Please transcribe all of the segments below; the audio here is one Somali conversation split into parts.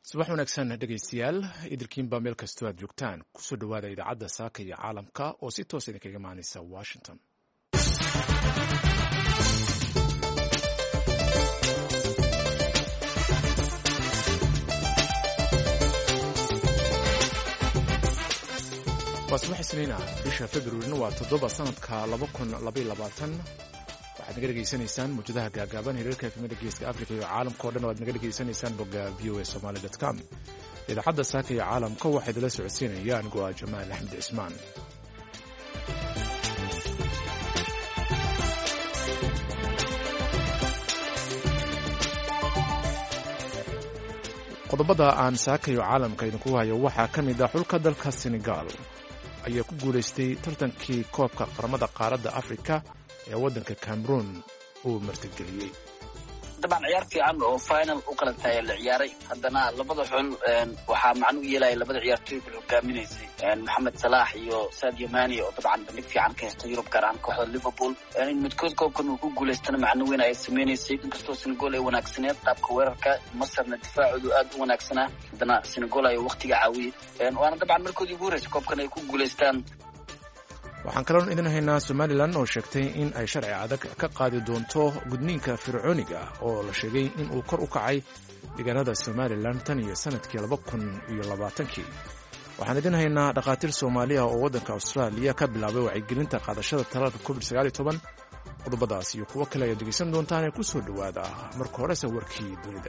subax wanaagsan dhegaystayaal idilkiinba meel kastoo aad joogtaan kusoo dhowaada idaacadda saaka iyo caalamka oo si toos idinkaga imaanaysa washington. waa subax isniin ah bisha februarina waa 7 sanadka 2022. waxaad naga dhegaysanaysaan muujadaha gaagaaban hirarka efemada geeska africa iyo caalamka o dhan o aad naga dhegaysanaysaan bogga voasomali.com. idaacadda saaka iyo caalamka waxaa idinla socodsiinaya anigoo ah jamaal axmed cismaan. qodobada aan saaka iyo caalamka idinku hayo waxaa ka mid ah xulka dalka senegal ayaa ku guulaystay tartankii koobka qaramada qaaradda afrika ee waddanka cameroon uu martigeliyey. dabcan ciyaar fiican oo final u qalantaaya la ciyaaray. haddana labada xul waxaa macno u yeelaya labada ciyaartooy kala hogaaminaysay moxamed salaax iyo sadio mani oo dabcan bandhig fiican ka haysta yurub gaar ahaan kooxda liverpool. in midkood koobkan uu ku guulaystana macno weyn ay samaynaysay. inkastoo senegal ay wanaagsaneed qaabka weerarka, masarna difaacoodu aad u wanaagsanaa, haddana senegal ayaa waqtiga caawiyey. waana dabcan markoodii ugu horreysay koobkan ay ku guulaystaan. waxaan kaloon idin haynaa somalilan oo sheegtay in ay sharci adag ka qaadi doonto gudniinka fircooniga oo la sheegay in uu kor u kacay deegaanada somalilan tan iyo sanadkii 2020. waxaan idin haynaa dhakhaatiir soomaaliya oo waddanka austraaliya ka bilaabay wacyigelinta qaadashada talaalka covid-19. qodobadaas iyo kuwo kale ayaad dhegaysan doontaan ee ku soo dhowaada marka horese warkii dunida.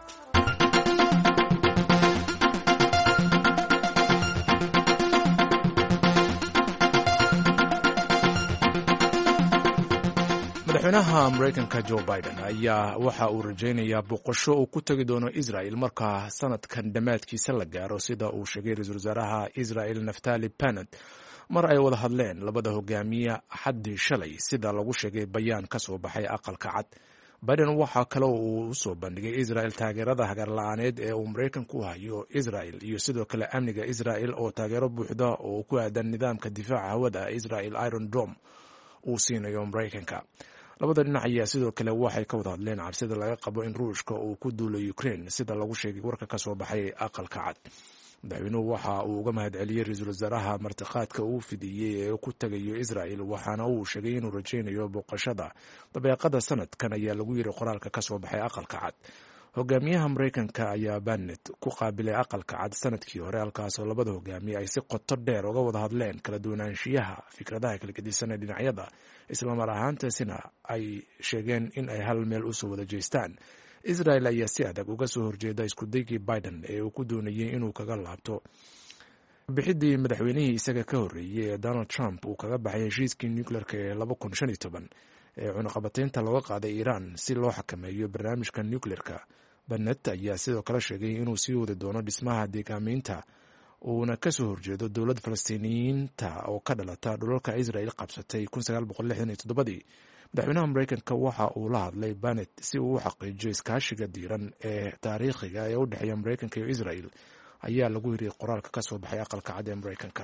madaxweynaha maraykanka joe biden ayaa waxa uu rajaynayaa booqasho uu ku tegi doono israel marka sanadkan dhammaadkiisa la gaaro, sida uu sheegay ra-iisul wasaaraha israel naftali bennett mar ay wada hadleen labada hogaamiye axaddii shalay, sida lagu sheegay bayaan ka soo baxay aqalka cad. biden waxaa kale uu usoo bandhigay israel taageerada hagarla-aaneed ee uu maraykanku hayo israel iyo sidoo kale amniga israel oo taageero buuxda oo ku aadan nidaamka difaaca hawada israel iron dome uu siinayo maraykanka. labada dhinac ayaa sidoo kale waxay ka wada hadleen cabsida laga qabo in ruushka uu ku duulo ukraine, sida lagu sheegay warka ka soo baxay aqalka cad. madaxweynuhu waxa uu uga mahadceliyey ra-iisul wasaaraha martiqaadka uu fidiyey ee ku tegayo israel, waxaana uu sheegay inuu rajaynayo booqashada dabeeqada sanadkan, ayaa lagu yiri qoraalka ka soo baxay aqalka cad. hogaamiyaha maraykanka ayaa bennett ku qaabilay aqalka cad sanadkii hore, halkaasoo labada hogaamiye ay si qoto dheer uga wada hadleen kala duwanaanshiyaha fikradaha kala gedisan ee dhinacyada, islamar ahaantaasina ay sheegeen in ay hal meel usoo wada jeestaan. israel ayaa si adag uga soo horjeeda iskudaygii biden ee uu ku doonayey inuu kaga laabto bixidii madaxweynihii isaga ka horreeyey ee donald trump uu kaga baxay heshiiskii nuclearka ee 2015 ee cunaqabataynta looga qaaday iiraan si loo xakameeyo barnaamijka nuclearka. bennett ayaa sidoo kale sheegay inuu sii wadi doono dhismaha deegaameynta uuna ka soo horjeedo dowlad falastiiniyiinta oo ka dhalata dhulalka israel qabsatay 1967. madaxweynaha maraykanka waxa uu la hadlay bennett si uu u xaqiijiyo iskaashiga diiran ee taariikhiga ee u dhexeeya maraykanka iyo israel, ayaa lagu yiri qoraalka ka soo baxay aqalka cad ee maraykanka.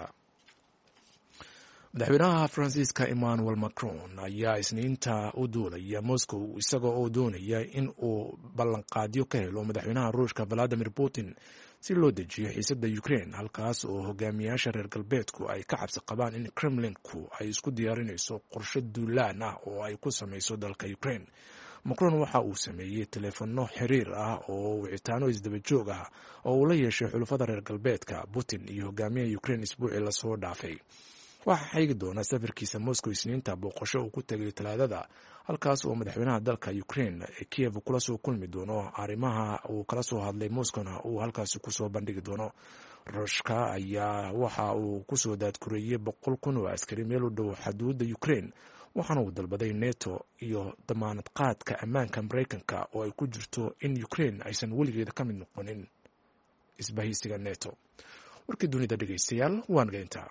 madaxweynaha faransiiska emmanuel macron ayaa isniinta u duulaya moscow isaga oo doonaya in uu ballanqaadyo ka helo madaxweynaha ruushka valadimir putin si loo dejiyo xiisadda ukraine, halkaas oo hogaamiyaasha reer galbeedku ay ka cabsi qabaan in kremlinku ay isku diyaarinayso qorshe duulaan ah oo ay ku samayso dalka ukraine. macron waxa uu sameeyey teleefanno xiriir ah oo wicitaano isdaba joog ah oo uu la yeeshay xulafada reer galbeedka, putin iyo hogaamiyaha ukraine isbuucii lasoo dhaafay. waxaa xigi doona safarkiisa moscow isniinta booqasho uu ku tegay talaadada, halkaas oo madaxweynaha dalka ukraine ee kiev kula soo kulmi doono. arrimaha uu kala soo hadlay moscowna uu halkaasi kusoo bandhigi doono. ruushka ayaa waxa uu kusoo daadkureeyey 100,000 oo askari meel u dhow xuduudda ukraine, waxaana uu dalbaday neto iyo damaanad qaadka ammaanka maraykanka oo ay ku jirto in ukraine aysan weligeeda ka mid noqonin isbahaysiga neto. warkii dunida dhegaystayaal waan geyntaa.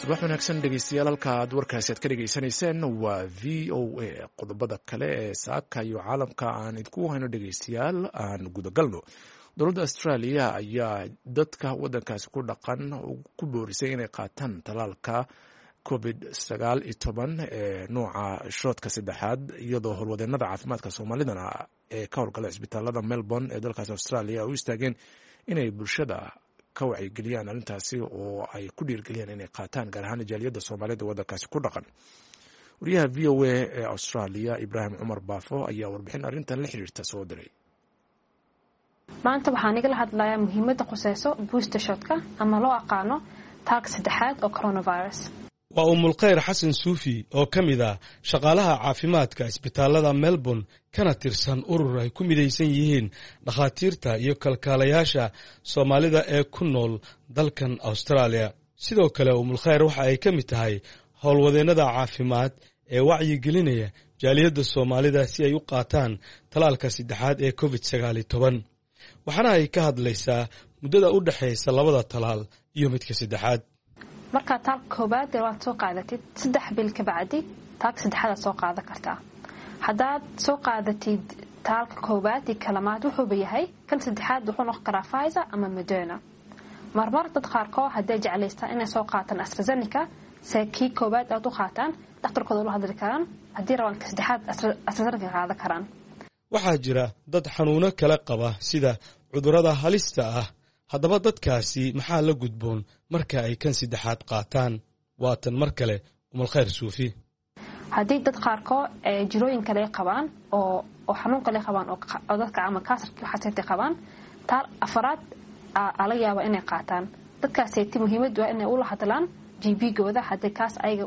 subax wanaagsan dhegeystayaal, halka aad warkaasi aad ka dhegeysanayseen waa v o a. qodobada kale ee saaka iyo caalamka aan idinku hayno dhegeystayaal aan gudagalno. dowladda Australia ayaa dadka wadankaasi ku dhaqan ku boorisay inay qaataan talaalka COVID-19 ee nooca shoodka saddexaad, iyadoo howlwadeenada caafimaadka Soomaalidana ee ka howlgala isbitaalada Melbourne ee dalkaas Australia u istaageen inay bulshada ka wacyigeliyaan arrintaasi oo ay ku dhiirgeliyaan inay qaataan, gaar ahaan jaaliyadda Soomaalida wadankaasi ku dhaqan. wariyaha v o a ee Australia Ibraahim Cumar Baafo ayaa warbixin arrintan la xiriirta soo diray. maanta waxaan igala hadlayaa muhiimadda qusayso booster shotka ama loo aqaano taag saddexaad oo coronavirus. waa umulkhayr xasan suufi oo ka mid ah shaqaalaha caafimaadka isbitaalada Melbourne kana tirsan urur ay ku midaysan yihiin dhakhaatiirta iyo kalkaalayaasha Soomaalida ee ku nool dalkan Australia. sidoo kale umulkhayr waxa ay ka mid tahay howlwadeenada caafimaad ee wacyigelinaya jaaliyadda Soomaalida si ay u qaataan talaalka saddexaad ee COVID-19, waxaana ay ka hadlaysaa muddada u dhaxaysa labada talaal iyo midka saddexaad. marka taalka koobaad waad soo qaadatid 3 bil ka bacdi taag saddexaad soo qaadan kartaa. haddaad soo qaadatid taalka koobaad iyo kalamaad wuxuu yahay kan saddexaad wuxuu noqon karaa Pfizer ama Moderna. marmar dad qaarkood hadday jeclaystaan inay soo qaataan AstraZeneca kii koobaad aad u qaataan, dhakhtarkooda la hadli karaan haddii rabaan ka saddexaad AstraZeneca qaadan karaan. waxaa jira dad xanuuno kala qaba sida cudurrada halista ah. haddaba dadkaasi maxaa la gudboon marka ay kan saddexaad qaataan? waatan mar kale umulkhayr suufi. haddii dad qaarkood jirooyin kale qabaan oo xanuun kale qabaan oo dadka ama kansarka xasaasiyadda qabaan, taal afraad ala yaaba inay qaataan. dadkaasi muhiimadu waa inay u la hadlaan GP-gooda haddii kaas ayaga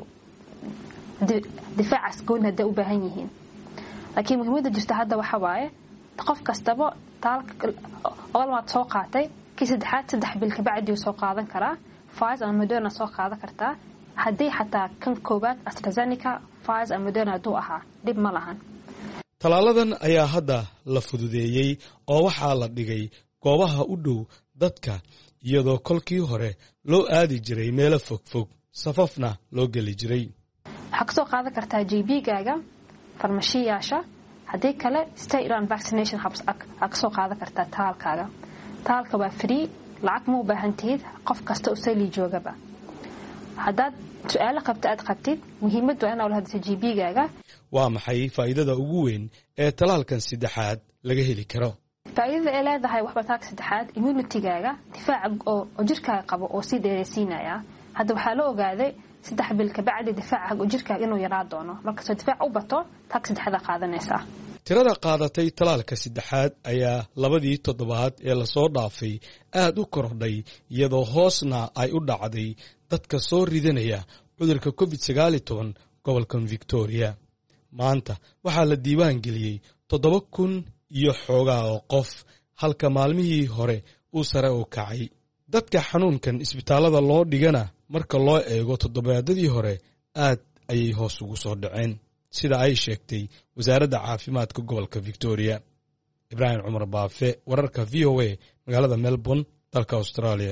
difaacaas goon hadday u baahan yihiin. laakiin muhiimada jirta hadda waxa waaye qof kastaba taalka olmaad soo qaatay kii saddexaad 3 bil ka bacdi soo qaadan karaa. Pfizer ama Moderna soo qaadan kartaa. haddii xataa kan koobaad AstraZeneca, Pfizer ama Moderna duu ahaa dib ma lahan. talaaladan ayaa hadda la fududeeyey oo waxaa la dhigay goobaha u dhow dadka, iyadoo kolkii hore loo aadi jiray meelo fogfog, safafna loo geli jiray. waxaa kasoo qaadan kartaa GP-gaaga, farmashiyaasha. haddii kale state run vaccination hubs kasoo qaadan kartaa taalkaaga. taalka waa free, lacag ma u baahan tihid, qof kasta usayli joogaba. haddaad su-aalo qabta aad qabtid, muhiimadu waa inaad la hadlayso GP-gaaga. waa maxay faa'iidada ugu weyn ee talaalkan saddexaad laga heli karo? faa'iidada ay leedahay waxba taag saddexaad immunity-gaaga, difaaca oo jirkaaga qabo oo sii dheeraysiinaya. hadda waxaa la ogaaday 3 bil ka bacdi difaaca jirkaaga inuu yaraa doono. markastoo difaac u bato taag saddexaad qaadanaysaa. tirada qaadatay talaalka saddexaad ayaa 2 toddobaad ee lasoo dhaafay aad u kordhay, iyadoo hoosna ay u dhacday dadka soo ridanaya cudurka COVID-19 gobolkan Victoria. maanta waxaa la diiwaan geliyey 7,000 iyo xoogaa oo qof, halka maalmihii hore uu sare u kacay. dadka xanuunkan isbitaalada loo dhigana marka loo eego toddobaadyadii hore aad ayay hoos ugu soo dhaceen, sida ay sheegtay wasaaradda caafimaadka gobolka Victoria. Ibraahim Cumar Baafe, wararka v o a, magaalada Melbourne, dalka Australia.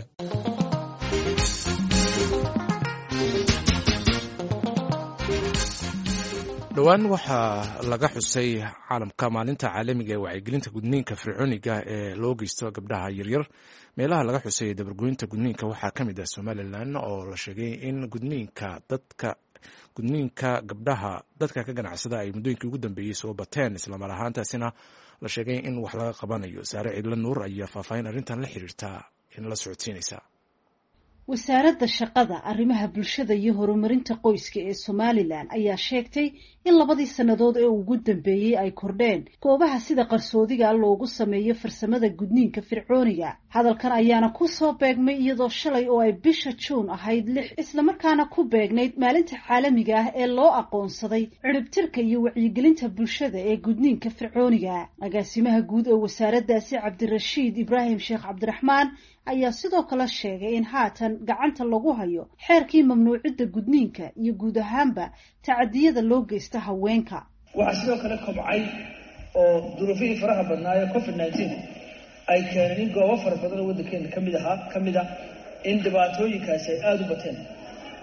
dhowaan waxaa laga xusay caalamka maalinta caalamiga ee wacyigelinta gudniinka fircooniga ee loo geysto gabdhaha yaryar. meelaha laga xusay dabargoynta gudniinka waxaa ka mid ah Somaliland, oo la sheegay in gudniinka gabdhaha dadka ka ganacsada ay muddooyinkii ugu dambeeyey soo bateen, islamar ahaantaasina la sheegay in wax laga qabanayo. Saare Cidlo Nuur ayaa faahfaahin arrintan la xiriirta in la socodsiinaysa. wasaaradda shaqada, arrimaha bulshada iyo horumarinta qoyska ee Somaliland ayaa sheegtay in 2 sannadood ee ugu dambeeyey ay kordheen goobaha sida qarsoodiga loogu sameeyo farsamada gudniinka fircooniga. hadalkan ayaana ku soo beegmay iyadoo shalay oo ay bisha June ahayd 6 isla markaana ku beegnayd maalinta caalamiga ah ee loo aqoonsaday ciribtirka iyo wacyigelinta bulshada ee gudniinka fircooniga. agaasimaha guud ee wasaaraddaasi Cabdirashiid Ibraahim Sheekh Cabdiraxmaan ayaa sidoo kale sheegay in haatan gacanta lagu hayo xeerkii mamnuucidda gudniinka iyo guud ahaanba tacadiyada loo geysta haweenka. waxaa sidoo kale kobcay oo duruufihii faraha badnaaye COVID-19 ay keeneen in goobo fara badan oo waddankeena ka mid ah in dhibaatooyinkaasi ay aada u bateen.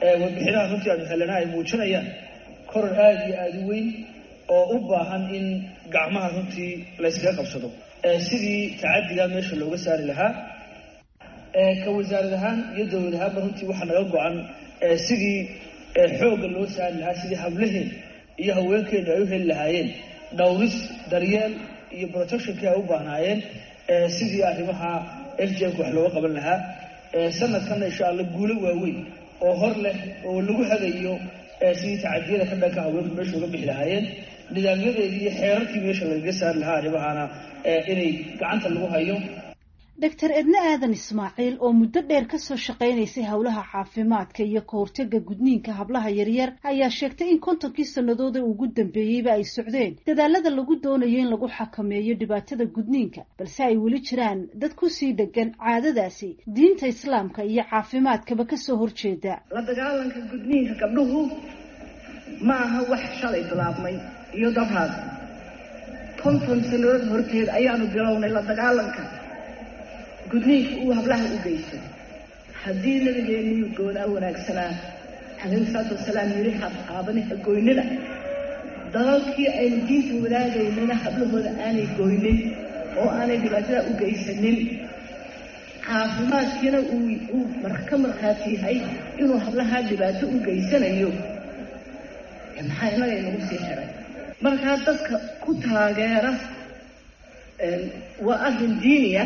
warbixinaha runtii aanu helana ay muujinayaan koror aada iyo aada u weyn oo u baahan in gacmaha runtii layskaga qabsado sidii tacadigaa meesha looga saari lahaa ka wasaarad ahaan iyo dowlad ahaanba runtii waxaa naga go-an sidii xoogga loo saari lahaa sidii hablaheen iyo haweenkeenu ay u heli lahaayeen dhowris daryeel iyo protectionkii ay u baahnaayeen sidii arrimaha FGM wax looga qaban lahaa sanadkan insha Allah guulo waaweyn oo hor leh oo lagu hagayo sidii tacadiyada ka dhanka haweenku meesha uga bixi lahaayeen nidaamyadeedii iyo xeerarkii meesha lagaga saari lahaa arrimahana inay gacanta lagu hayo. Dr. Edna Aadan Ismaaciil oo muddo dheer ka soo shaqeynaysay howlaha caafimaadka iyo ka hortagga gudniinka hablaha yaryar ayaa sheegtay in 50 sanadood ee ugu dambeeyayba ay socdeen dadaalada lagu doonayo in lagu xakameeyo dhibaatada gudniinka balse ay weli jiraan dad ku sii dhagan caadadaasi diinta islaamka iyo caafimaadkaba ka soo horjeeda. La dagaalanka gudniinka gabdhuhu ma aha wax shalay bilaabmay iyo dabraad 50 sanadood horteed ayaanu bilownay la dagaalanka gudniinka uu hablaha u geystay haddii nabigeenu goodaa wanaagsanaa calayhi salaatu wasalaam yiri hablaha goynina dalalkii ay diinta wadaagaynina hablahooda aanay goynin oo aanay dhibaatada u geysanin caafimaadkiina uu marka markhaati yahay inuu hablaha dhibaato u geysanayo maxaa inaga inagu sii xiray markaa dadka ku taageera waa arrin diiniya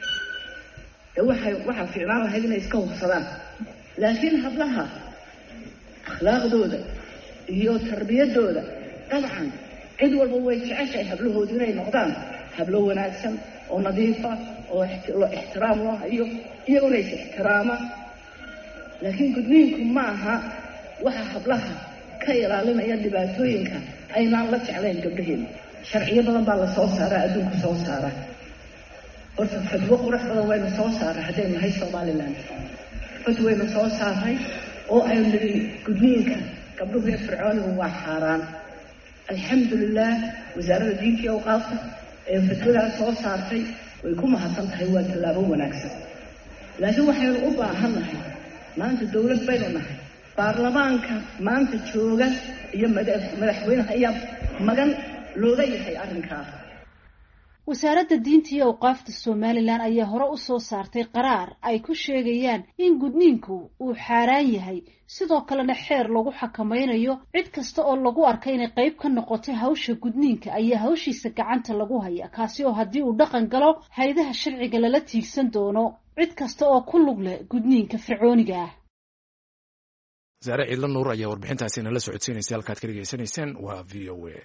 waxaa fiicnaan lahayd inay iska hubsadaan laakiin hablaha akhlaaqdooda iyo tarbiyadooda dabcan cid walba way jeceshahay hablahoodu inay noqdaan hablo wanaagsan oo nadiifa oo ixtiraam loo hayo iyaguna is ixtiraama laakiin gudniinku ma aha waxa hablaha ka ilaalinaya dhibaatooyinka aynaan la jeclayn gabdhaheena sharciyo badan baa la soo saaraa adduunka soo saara horta fatwo qurux badan waynu soo saaray haddaynu nahay Somaliland fatwaynu soo saaray oo aynu nidhi gudniinka gabdhuhu ee fircoonigu waa xaaraan alxamdulilah wasaaradda diinta iyo awqaafta ee fatwadaa soo saartay way ku mahadsan tahay waa tallaabo wanaagsan laakiin waxaynu u baahannahay maanta dowlad baynu nahay baarlamaanka maanta jooga iyo madaxweynaha ayaa magan looga yahay arrinkaas. wasaaradda diinta iyo awqaafta Somaliland ayaa hore u soo saartay qaraar ay ku sheegayaan in gudniinku uu xaaraan yahay sidoo kalena xeer lagu xakameynayo cid kasta oo lagu arkay inay qayb ka noqotay hawsha gudniinka ayaa hawshiisa gacanta lagu haya kaasi oo haddii uu dhaqan galo hay'adaha sharciga lala tiigsan doono cid kasta oo ku lug leh gudniinka fircooniga ah. Zaare Ciidla Nuur ayaa warbixintaasi nala socodsiinaysa halkaad ka dhageysanaysaan waa VOA.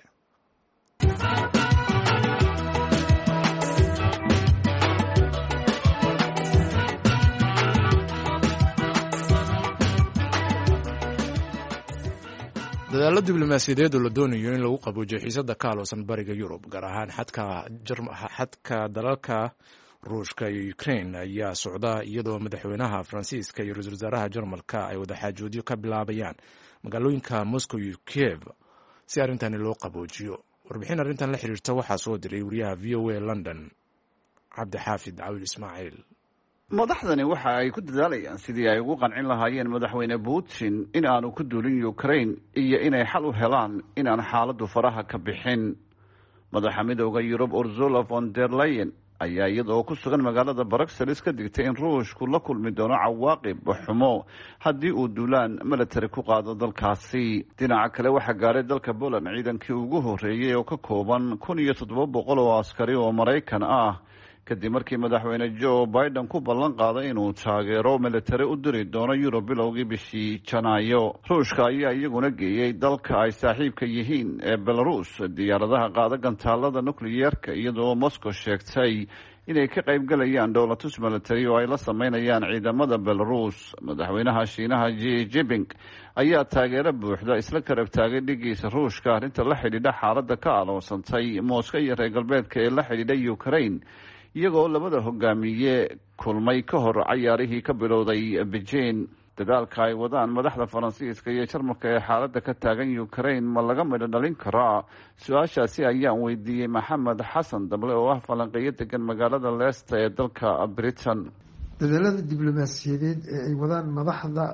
dadaalo diblomaasiyadeed oo la doonayo in lagu qaboojiyo xiisada ka aloosan bariga Yurub gaar ahaan xadka dalalka Ruushka iyo Ukraine ayaa socda iyadoo madaxweynaha Faransiiska iyo ra'iisul wasaaraha Jarmalka ay wada xaajoodyo ka bilaabayaan magaalooyinka Moscow iyo Kiev si arrintan loo qaboojiyo. Warbixin arrintan la xiriirta waxaa soo diray wariyaha VOA London Cabdi Xaafid Cawil Ismaaciil. madaxdani waxa ay ku dadaalayaan sidii ay ugu qancin lahaayeen madaxweyne Putin in aanu ku duulin Ukraine iyo inay xal u helaan inaan xaaladdu faraha ka bixin. madaxa midowga Yurub Ursula von der Leyen ayaa iyadoo ku sugan magaalada Brussels ka digtay in Ruushku la kulmi doono cawaaqib xumo haddii uu duulaan military ku qaado dalkaasi. dhinaca kale waxaa gaaray dalka Poland ciidankii ugu horeeyay oo ka kooban 1700 oo askari oo Mareykan ah kadib markii madaxweyne Joe Biden ku ballan qaaday inuu taageero military u diri doono Yurub bilowgii bishii Janaayo. Ruushka ayaa iyaguna geeyay dalka ay saaxiibka yihiin ee Belarus diyaaradaha qaada gantaalada nukliyeerka iyadoo Moscow sheegtay inay ka qayb galayaan dowlatus military oo ay la sameynayaan ciidamada Belarus. madaxweynaha Shiinaha Xi Jinping ayaa taageero buuxda isla karab taagay dhigiisa Ruushka arrinta la xidhiidha xaaladda ka aloosantay Moscow iyo reer galbeedka ee la xidhiidha Ukraine iyagoo labada hogaamiye kulmay ka hor cayaarihii ka bilowday Beijing. dadaalka ay wadaan madaxda Faransiiska iyo Jarmalka ee xaaladda ka taagan Ukraine ma laga midho dhalin karaa? su-aashaasi ayaan weydiiyey Maxamed Xasan Dable oo ah falanqeeyo degan magaalada Leicester ee dalka Britain. dadaalada diblomaasiyadeed ee ay wadaan madaxda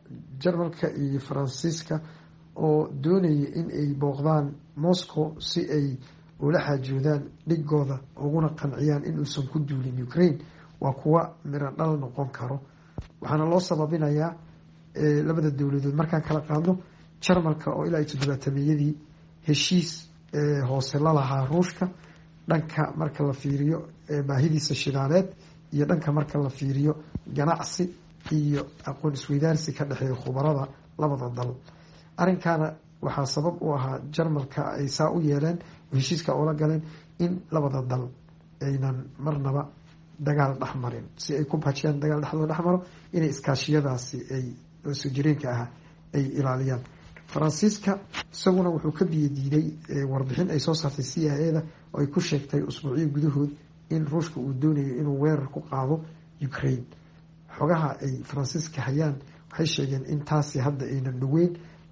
Jarmalka iyo Faransiiska oo doonaya in ay booqdaan Moscow si ay ula xaajoodaan dhigooda uguna qanciyaan in uusan ku duulin Ukraine waa kuwa miro dhal noqon karo. waxaana loo sababinayaa labada dowladood markaan kala qaadno Jarmalka oo ilaa 70-meeyadii heshiis hoose la lahaa Ruushka dhanka marka la fiiriyo baahidiisa shidaaleed iyo dhanka marka la fiiriyo ganacsi iyo aqoon isweydaarsi ka dhexeeya khubarada labada dal. arrinkaana waxaa sabab u ahaa Jarmalka ay saa u yeeleen heshiiska oo la galeen in labada dal aynan marnaba dagaal dhexmarin si ay ku bajiyaan dagaal dhexdooda dhexmaro inay iskaashiyadaasi ay soo jireenka ah ay ilaaliyaan. Faransiiska isaguna wuxuu ka biyadiiday warbixin ay soo saartay CIA-da oo ay ku sheegtay usbuucyo gudahood in Ruushka uu doonayo inuu weerar ku qaado Ukraine. xogaha ay Faransiiska hayaan waxay sheegeen in taasi hadda aynan dhaweyn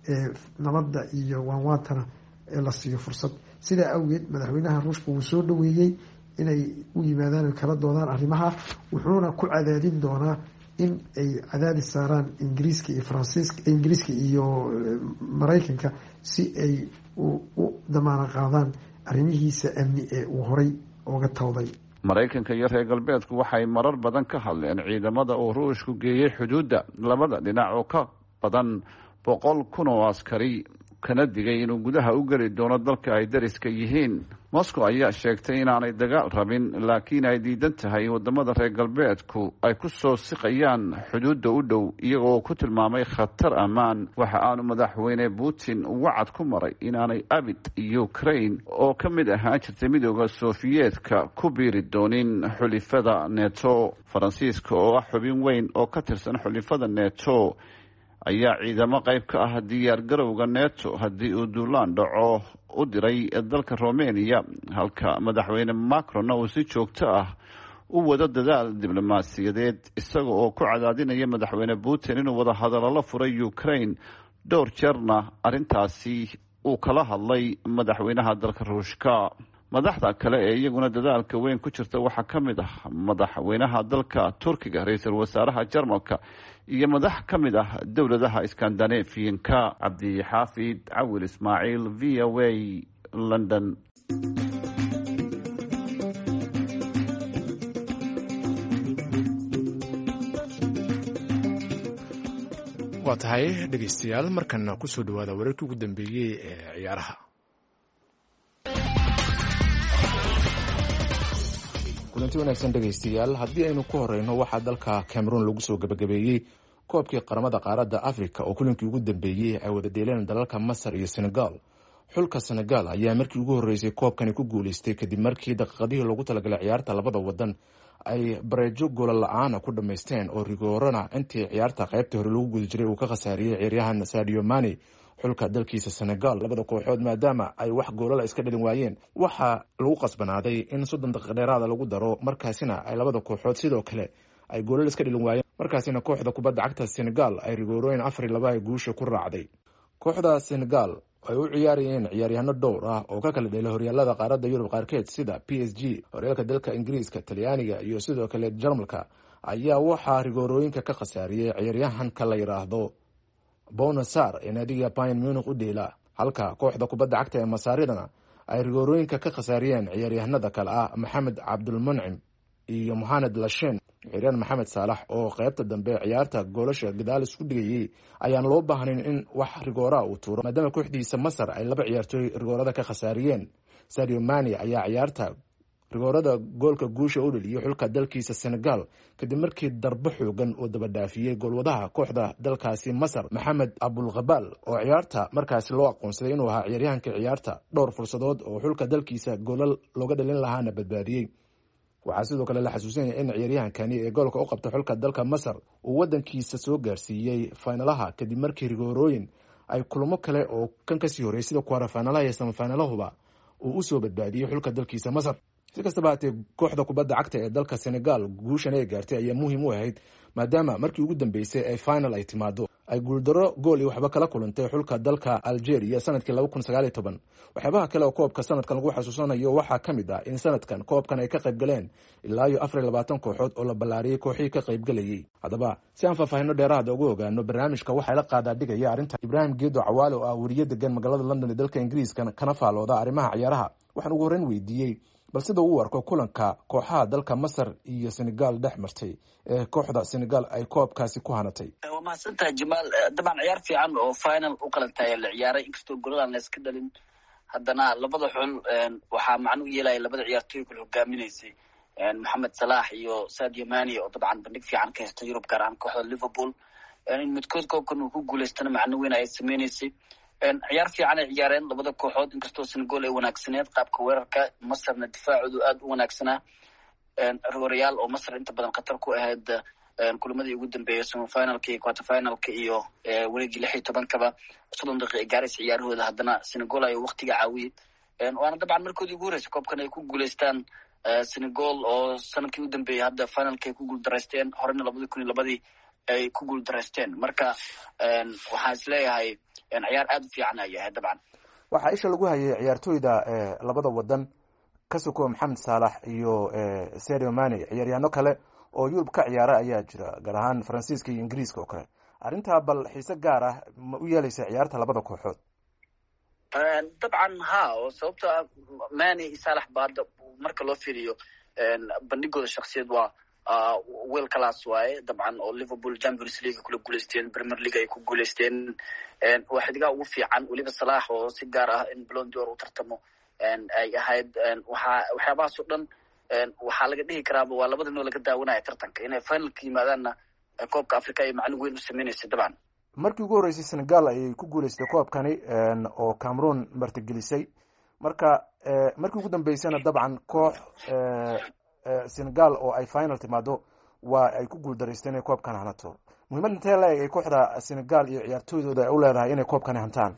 nabadda iyo waanwaantana la siiyo fursad. sidaa awgeed madaxweynaha Ruushka wuu soo dhaweeyey inay u yimaadaan kala doodaan arrimaha wuxuuna ku cadaadin doonaa in ay cadaadis saaraan Ingiriiska iyo Faransiiska Ingiriiska iyo Mareykanka si ay u damaanad qaadaan arrimihiisa amni ee uu horay uga tawday. Mareykanka iyo reer galbeedku waxay marar badan ka hadleen ciidamada uu Ruushku geeyay xuduudda labada dhinac oo ka badan 100,000 oo askari kana digay inuu gudaha u geli doono dalka ay dariska yihiin. Moscow ayaa sheegtay inaanay dagaal rabin laakiin ay diidan tahay wadamada reer galbeedku ay ku soo siqayaan xuduudda u dhow iyagoo ku tilmaamay khatar ammaan. waxa aanu madaxweyne Putin wacad ku maray inaanay abid Ukraine oo ka mid ahaan jirtay midowga Sofiyeetka ku biiri doonin xulifada NATO. Faransiiska oo ah xubin weyn oo ka tirsan xulifada NATO ayaa ciidamo qayb ka ah diyaar garowga NATO haddii uu duulaan dhaco u diray dalka Romania halka madaxweyne Macron uu si joogto ah u wada dadaal diblomaasiyadeed isaga oo ku cadaadinaya madaxweyne Putin inuu wada hadallo la furay Ukraine dhowr jeerna arrintaasi uu kala hadlay madaxweynaha dalka Ruushka. madaxda kale ee iyaguna dadaalka weyn ku jirta waxaa ka mid ah madaxweynaha dalka Turkiga, ra'iisul wasaaraha Jarmalka iyo madax ka mid ah dowladaha Iskandinaafiyanka. Cabdi Xaafid Cawil Ismaaciil, VOA, London. waa tahay dhegeystayaal markana kusoo dhawaada wararkii ugu dambeeyey ee ciyaaraha. kulanti wanaagsan dhegeystayaal, haddii aynu ku horeyno waxaa dalka Cameroon lagu soo gabagabeeyey koobkii qaramada qaaradda Afrika oo kulankii ugu dambeeyey ay wada dheeleen dalalka Masar iyo Senegal. xulka Senegal ayaa markii ugu horeysay koobkani ku guuleystay kadib markii daqiiqadihii loogu talagalay ciyaarta labada wadan ay bareejo goolo la-aan ku dhamaysteen oo rigoorana intii ciyaarta qaybtii hore lagu guda jiray uu ka khasaariyey ciyaaryahan Sadio Mane. xulka dalkiisa Senegal labada kooxood maadaama ay wax goolala iska dhalin waayeen waxaa lagu qasbanaaday in 30 daqiiqo dheeraada lagu daro, markaasina ay labada kooxood sidoo kale ay goolal iska dhalin waayeen, markaasina kooxda kubadda cagta Senegal ay rigoorooyin 4-2 ay guusha ku raacday. kooxda Senegal ay u ciyaarayeen ciyaaryahano dhowr ah oo ka kala dheelay horyaalada qaaradda Yurub qaarkeed sida PSG, horyaalka dalka Ingiriiska, Talyaaniga iyo sidoo kale Jarmalka, ayaa waxaa rigoorooyinka ka khasaariyey ciyaaryahanka la yiraahdo Bouna Sarr ee naadiga Bayern Munich u dheela, halka kooxda kubadda cagta ee Masaaridana ay rigoorooyinka ka khasaariyeen ciyaaryahanada kale ah Maxamed Cabdulmuncim iyo Mohamed Lashen. ciyaaryahan Maxamed Saalax oo qaybta dambe ciyaarta goolasha gadaal isku dhigayay ayaan loo baahnayn in wax rigoora uu tuuro maadaama kooxdiisa Masar ay laba ciyaartooy rigoorada ka khasaariyeen. Sadio Mane ayaa ciyaarta rigoorada goolka guusha u dhaliyay xulka dalkiisa Senegal kadib markii darbo xoogan oo daba dhaafiyay goolwadaha kooxda dalkaasi Masar Maxamed Abulqabal oo ciyaarta markaasi loo aqoonsaday inuu ahaa ciyaaryahanka ciyaarta. dhowr fursadood oo xulka dalkiisa goolal looga dhalin lahaana badbaadiyey. waxaa sidoo kale la xasuusanaya in ciyaaryahankani ee goolka u qabta xulka dalka Masar uu wadankiisa soo gaarsiiyey finalaha kadib markii rigoorooyin ay kulamo kale oo kan kasii horeeyay sida kwara finalaha iyo semifinalahuba uu usoo badbaadiyey xulka dalkiisa Masar. si kastaba haatee kooxda kubadda cagta ee dalka Senegal guushan ay gaartay ayaa muhiim u ahayd maadaama markii ugu dambeysay ay final ay timaado ay guuldaro gool iyo waxba kala kulantay xulka dalka Algeria sanadkii 2019. waxyaabaha kale oo koobka sanadkan lagu xasuusanayo waxaa ka mid ah in sanadkan koobkan ay ka qayb galeen ilaa iyo 24 kooxood oo la ballaariyay kooxihii ka qayb galayay. haddaba si aan faahfaahinno dheeraad ugu ogaano barnaamijka waxaa la qaadaa dhigaya arrinta Ibrahim Geedo Cawaale oo ah wariye degan magaalada London ee dalka Ingiriiska kana faalooda arrimaha ciyaaraha. waxaan ugu horreyn weydiiyey bal sida uu arko kulanka kooxaha dalka Masar iyo Senegal dhex martay ee kooxda Senegal ay koobkaasi ku hanatay. waa mahadsantahay Jamaal. dabcan ciyaar fiican oo final u qalantay la ciyaaray inkastoo gooladan la iska dhalin, haddana labada xul waxaa macnu yeelay labada ciyaartooy kala hogaaminaysay Mohamed Salah iyo Sadio Mane oo dabcan bandhig fiican ka haystay Yurub gaar ahaan kooxda Liverpool. in midkood koobkan uu ku guuleystana macno weyn ay sameeyay. ciyaar fiican ay ciyaareen labada kooxood inkastoo Senegal ay wanaagsaneed qaabka weerarka, Masarna difaacoodu aad u wanaagsanaa. Real oo Masar inta badan khatar ku ahayd kulamadii ugu dambeeyay semi-finalka iyo quarter-finalka iyo wareegii 16-kaba 30 daqiiqo ay gaaraysa ciyaarahooda, haddana Senegal ay waqtiga caawiyay. waana dabcan markoodii ugu horeysay koobkan ay ku guuleystaan. Senegal oo sanadkii u dambeeyay hadda finalka ay ku guuldareysteen, horena 2002 ay ku guuldareysteen. marka waxaan isleeyahay ciyaar aad u fiican ay yahay. dabcan waxaa isha lagu hayay ciyaartooyda labada wadan ka soo Mohamed Salah iyo Sadio Mane. ciyaaryahanno kale oo Yurub ka ciyaara ayaa jira gaar ahaan Faransiiska iyo Ingiriiska oo kale. arrintaa bal xiise gaar ah ma u yeelaysa ciyaarta labada kooxood? dabcan oo sababta Mane iyo Salah baad marka loo fiiriyo bandhigooda shakhsiyeed waa weel class waaye. dabcan oo Liverpool Champions League kula guuleysteen, Premier League ay ku guuleysteen. waa xidiga ugu fiican waliba Salah oo si gaar ah in Ballon d'Or u tartamo ay ahayd. waxyaabahaas oo dhan waxaa laga dhihi karaaba waa labada noo laga daawanaya tartanka inay finalka yimaadaanna koobka Afrika ay macno weyn u sameynaysa. dabcan markii ugu horeysay Senegal ayay ku guuleystay koobkani oo Cameroon martigelisay. marka markii ugu dambeysana dabcan koox Senegal oo ay final timaado waa ay ku guuldareysteen inay koobkan hanato. muhiimad intee leeyahay ay kooxda Senegal iyo ciyaartooydooda u leedahay inay koobkan hantaan?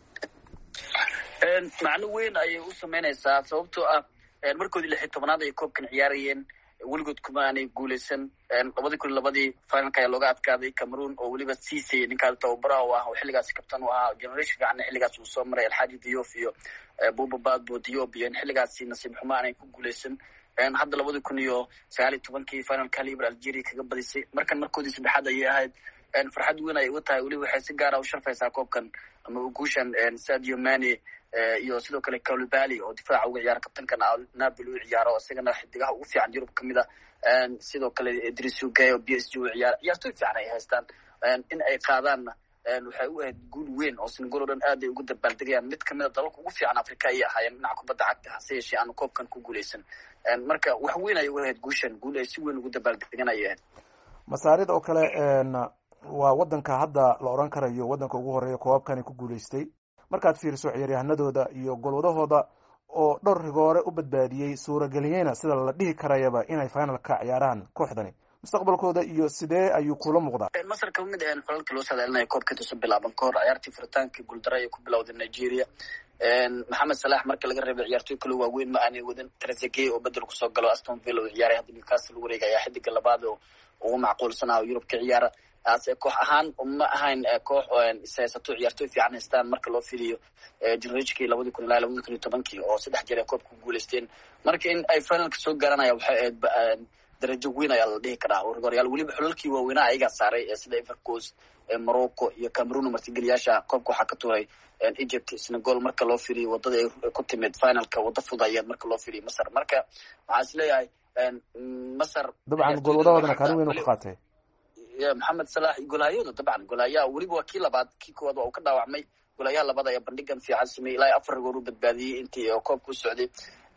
macno weyn ayay u sameynaysaa sababtoo ah markoodii 16aad ay koobkan ciyaarayeen weligood kuma aanay guuleysan. 2002 finalka ayaa looga adkaaday Cameroon oo weliba Cissé ninkaas tababaraha u ah oo xilligaas kabtan u ahaa. generation fiican xilligaas uu soo maray Alhaji Diouf iyo Bouba Badbo Diop iyo xilligaas nasiib xumo aanay ku guuleysan. hadda 2019 finalka Libre Algeria kaga badisay. markoodii saddexaad ayay ahayd. farxad weyn ay u tahay. weliba waxay si gaar ah u sharfaysaa koobkan ama guushan Sadio Mane iyo sidoo kale Koulibaly oo difaaca uga ciyaara kabtankan Napoli u ciyaaro isagana xidigaha ugu fiican Yurub kamid ah. sidoo kale Idriss Gueye oo PSG u ciyaara. ciyaartooy fiican ay haystaan. in ay qaadaanna waxay u ahayd guul weyn oo Senegal oo dhan aad ay ugu dabaaldegayaan. mid kamid ah dalalka ugu fiican Afrika ay ahaayeen dhinaca kubadda cagta hase yeeshee aan koobkan ku guuleysan. marka wax weyn ay u ahayd guushan, guul ay si weyn ugu dabaaldeganayeen. Masaarida oo kale waa wadanka hadda la oran karayo wadanka ugu horeeya koobkan ku guuleystay. markaad fiiriso ciyaaryahanadooda iyo golwadahooda oo dhowr rigoore u badbaadiyay suurageliyayna sida la dhihi karayaba inay finalka ciyaaraan kooxdani, mustaqbalkooda iyo sidee ayuu kula muuqdaa? Masar ka mid ah falalka loo saadaalinayo koobka tusoo bilaaban ka hor ciyaartii furitaanka guuldaro ay ku bilowday Nigeria. Mohamed Salah marka laga reebay ciyaartooy kale waaweyn ma aanay wadan. Trezeguet oo bedel ku soo galo Aston Villa oo ciyaaray hadda Newcastle wareegaya xidiga labaad oo ugu macquulsanaa Yurub ka ciyaara. koox ahaan ma ahayn koox isaysato ciyaartooy fiican haystaan marka loo fiiriyo generation-kii 2010 oo 3 jeer koobka ku guuleysteen. marka in ay finalka soo garanaya waxay ahayd darajo weyn ayaa la dhihi karaa. Real waliba xulalkii waaweynaa ayaga saaray sida Ivory Coast, Morocco iyo Cameroon martigeliyaasha koobka waxaa ka tuuray Egypt, Senegal marka loo fiiriyo wadada ay ku timid finalka wada fudayeed marka loo fiiriyo Masar. marka waxaa is leeyahay Masar dabcan golwadahoodana kaalin weyn u qaatay. Mohamed Salah golahayooda dabcan golahayaa weliba waa kii labaad, kii koowaad waa uu ka dhaawacmay. golahayaa labaad ayaa bandhigan fiican sameeyey ilaa 4 goor u badbaadiyey intii koobka u socday.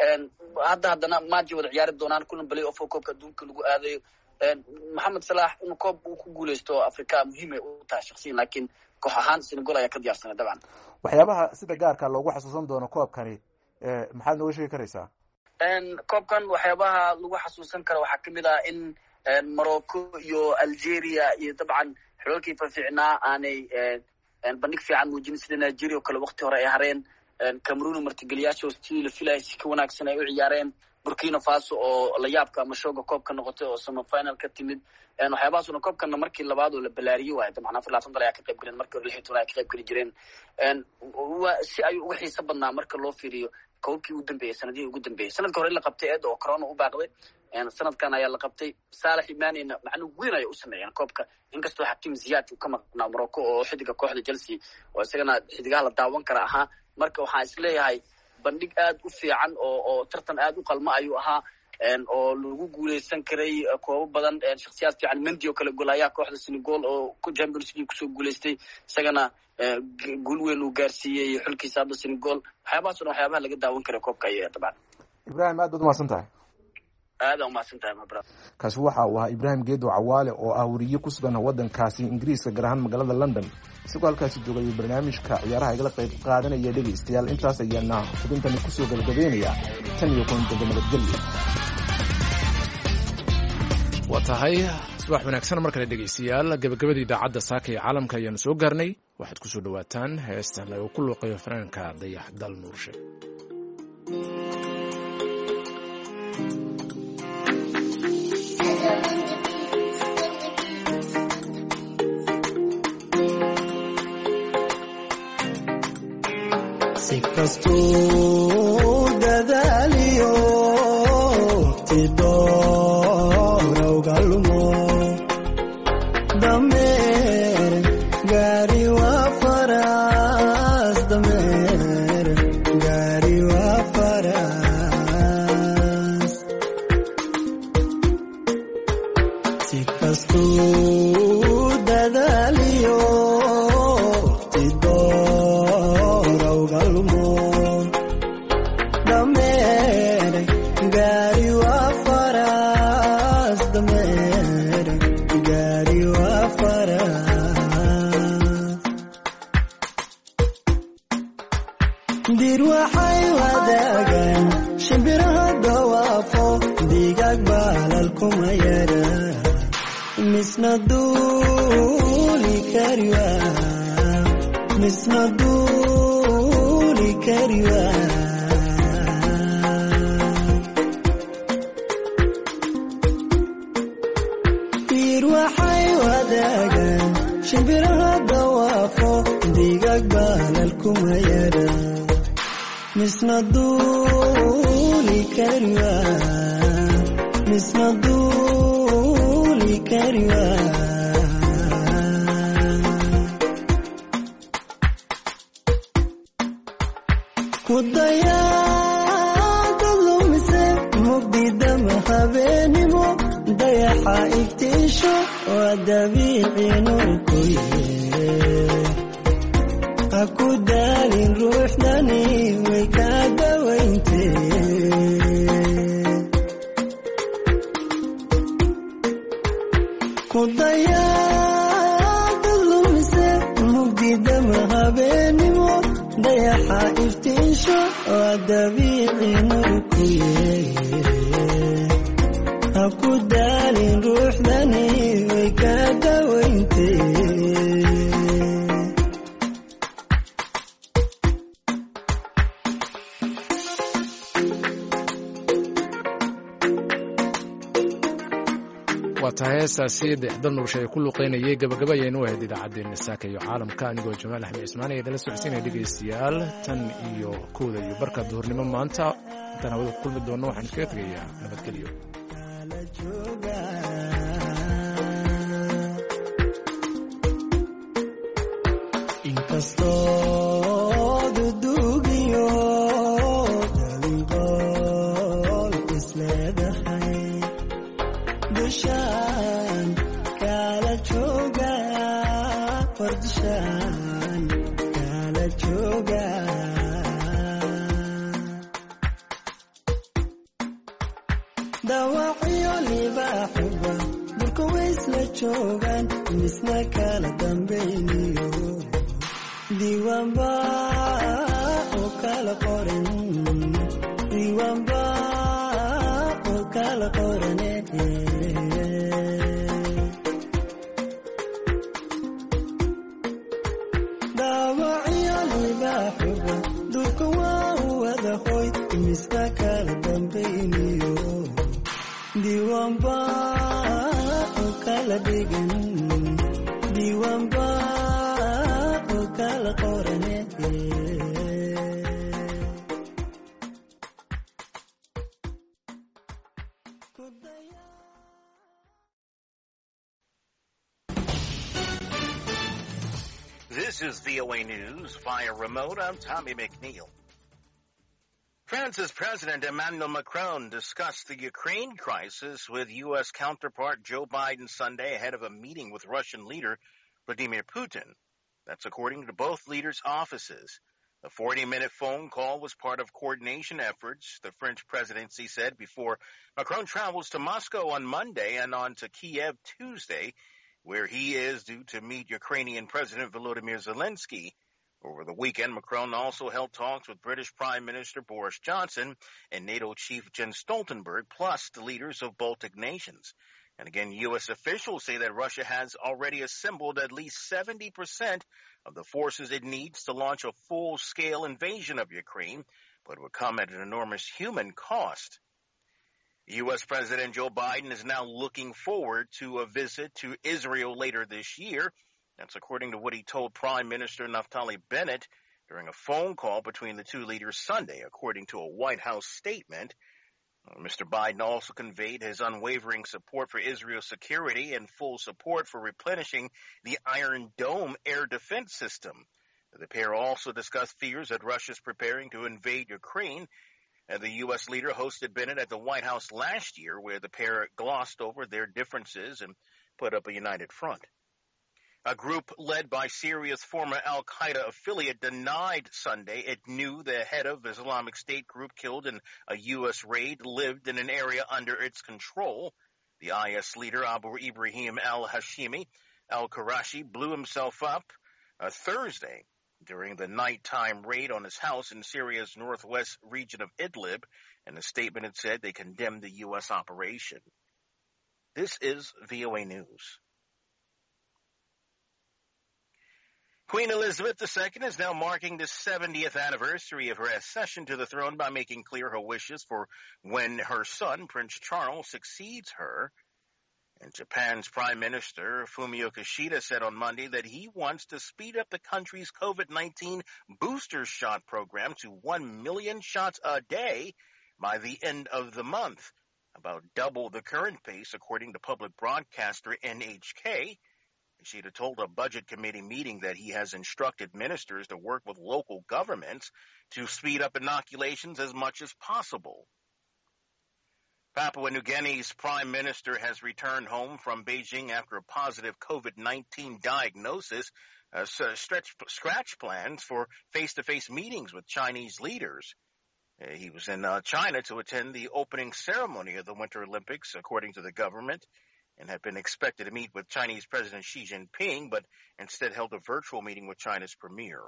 haddana maanta wada ciyaari doonaan kulan play off koobka adduunka lagu aadayo. Mohamed Salah inuu koob uu ku guuleysto Afrika muhiim ay u tahay shakhsiyan, laakiin koox ahaan Senegal ayaa ka diyaarsanay dabcan. waxyaabaha sida gaarka loogu xasuusan doono koobkani maxaad nooga sheegi karaysaa? koobkan waxyaabaha lagu xasuusan karo waxaa kamid ah in Morocco iyo Algeria iyo dabcan xulalkii fiicnaa aanay bandhig fiican muujin sida Nigeria oo kale waqti hore ay hareen. Cameroon martigeliyaasha sidii la filayay ka wanaagsan ay u ciyaareen. Burkina Faso oo la yaabka ama showga koobka noqotay oo semifinal ka timid waxyaabahaasuna koobkana markii labaad oo la balaariyey waayo dabcan 24 dal ayaa ka qayb galeen markii hore 16 ayaa ka qayb geli jireen si ay uga xiiso badnaa marka loo fiiriyo koobkii ugu dambeeyay sanadihii ugu dambeeyay sanadka hore la qabtay oo corona u baaqday sanadkan ayaa la qabtay Salah Imanina macnu weyn ay u sameeyeen koobka inkastoo Hakim Ziyech uu ka maqnaa Morocco oo xidiga kooxda Chelsea oo isagana xidigaha la daawan kara ahaa marka waxaan isleeyahay bandhig aad u fiican oo tartan aad u qalma ayuu ahaa oo lagu guuleysan karay koob badan shakhsiyaad fiican Mendy oo kala golaya kooxda Senegal oo ku Champions League kusoo guuleystay isagana guul weyn uu gaarsiiyay xulkiisa hadda Senegal waxyaabaha laga daawan karay koobka ay dabcan Ibrahim aad u mahadsantahay aad u mahadsantahay mabra kaasi waxa uu ahaa Ibrahim Geedo Cawaale oo ah wariye ku sugan wadankaasi Ingiriiska gaar ahaan magaalada London isagoo halkaasi joogay barnaamijka ciyaaraha igala qayb qaadanaya dhageystayaal intaas ayaana xubintani ku soo gabagabeynaya tan iyo kulanka nabadgelyo watahay subax wanaagsan markale dhageystayaal gabagabadii idaacadda saaka ee caalamka ayaanu soo gaarnay waxaad ku soo dhawaataan heestan oo ku luuqayo fanaanka Dayax Dal Nuurshe Kastuu dadaaliyo tidoo galmo dameer gaari waa faras dameer gaari waa faras si kastuu dadaaliyo tidoo galmo dir waxay wadaagaan shimbiraha dawaafo digaag baalal kuma yara misna duuli kariwa dir waxay wadaagaan shimbiraha dawaafo digaag baalal kuma yara misna duuli kariwa kudayaada lumise mugdida mahabeenimo dayaxa iftiisho waa dabiici nurkuye aku daalin ruuxdani way kaa dawayntee kudayaada lumise mugdida mahabeenimo dayaxa iftiisho waa dabiici nurkuye aku daalin ruuxdani way kaa dawayntee heestaasi Dayax Dal Nuurshe ay ku luuqeynayay gabagaba ayaynu ahayd idaacaddeenna saaka iyo caalamka anigoo Jamaal Axmed Cismaan ee dala socodsiinaya dhegeystayaal tan iyo kooda iyo barka duhurnimo maanta intaan hawada ku kulmi doonno waxaan iskaga tegayaa nabadgelyo inkastoo dudugiyo dalinqool isleedahay dushaan kala jooga fardishaan kala jooga dawacyo libaaxuba dhulka waysla joogaan misna kala dambayniyo diiwaanba oo kala qoran diiwaanba oo kala qorane dawacyo libaaxuba dhulka waa wada hoy misna kala dambayniyo diiwaanba oo kala dhigan diiwaanba oo kala qorane This is VOA News via remote. I'm Tommy McNeil. France's President Emmanuel Macron discussed the Ukraine crisis with U.S. counterpart Joe Biden Sunday ahead of a meeting with Russian leader Vladimir Putin. That's according to both leaders' offices. The 40-minute phone call was part of coordination efforts, the French presidency said, before Macron travels to Moscow on Monday and on to Kiev Tuesday, where he is due to meet Ukrainian President Volodymyr Zelensky. Over the weekend, Macron also held talks with British Prime Minister Boris Johnson and NATO Chief Jens Stoltenberg, plus the leaders of Baltic nations. And again, U.S. officials say that Russia has already assembled at least 70% of the forces it needs to launch a full-scale invasion of Ukraine, but it would come at an enormous human cost. U.S. President Joe Biden is now looking forward to a visit to Israel later this year. That's according to what he told Prime Minister Naftali Bennett during a phone call between the two leaders Sunday, according to a White House statement. Mr. Biden also conveyed his unwavering support for Israel's security and full support for replenishing the Iron Dome air defense system. The pair also discussed fears that Russia is preparing to invade Ukraine. The U.S. leader hosted Bennett at the White House last year, where the pair glossed over their differences and put up a united front. A group led by Syria's former al-Qaeda affiliate denied Sunday it knew the head of Islamic State group killed in a U.S. raid lived in an area under its control. The IS leader, Abu Ibrahim al-Hashimi al-Qurashi, blew himself up Thursday during the nighttime raid on his house in Syria's northwest region of Idlib. In a statement, it said they condemned the U.S. operation. This is VOA News. Queen Elizabeth II is now marking the 70th anniversary of her accession to the throne by making clear her wishes for when her son, Prince Charles, succeeds her. And Japan's Prime Minister Fumio Kishida said on Monday that he wants to speed up the country's COVID-19 booster shot program to 1 million shots a day by the end of the month, about double the current pace, according to public broadcaster NHK. Kishida told a budget committee meeting that he has instructed ministers to work with local governments to speed up inoculations as much as possible. Papua New Guinea's prime minister has returned home from Beijing after a positive COVID-19 diagnosis, scratch plans for face-to-face meetings with Chinese leaders. He was in China to attend the opening ceremony of the Winter Olympics, according to the government, and had been expected to meet with Chinese President Xi Jinping, but instead held a virtual meeting with China's premier.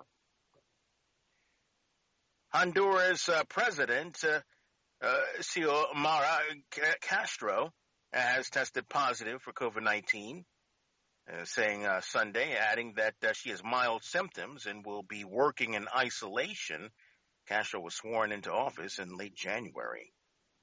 Honduras President Xiomara Castro has tested positive for COVID-19, saying Sunday, adding that she has mild symptoms and will be working in isolation. Castro was sworn into office in late January.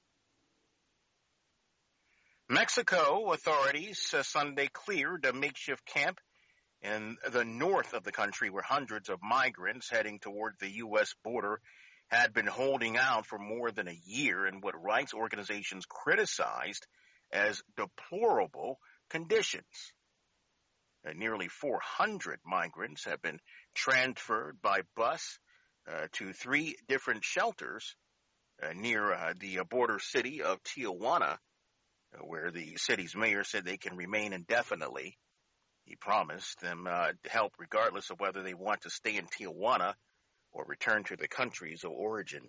Mexico authorities Sunday cleared a makeshift camp in the north of the country where hundreds of migrants heading toward the U.S. border had been holding out for more than a year in what rights organizations criticized as deplorable conditions. Nearly 400 migrants have been transferred by bus to 3 different shelters near the border city of Tijuana, where the city's mayor said they can remain indefinitely. He promised them help regardless of whether they want to stay in Tijuana or return to the countries of origin.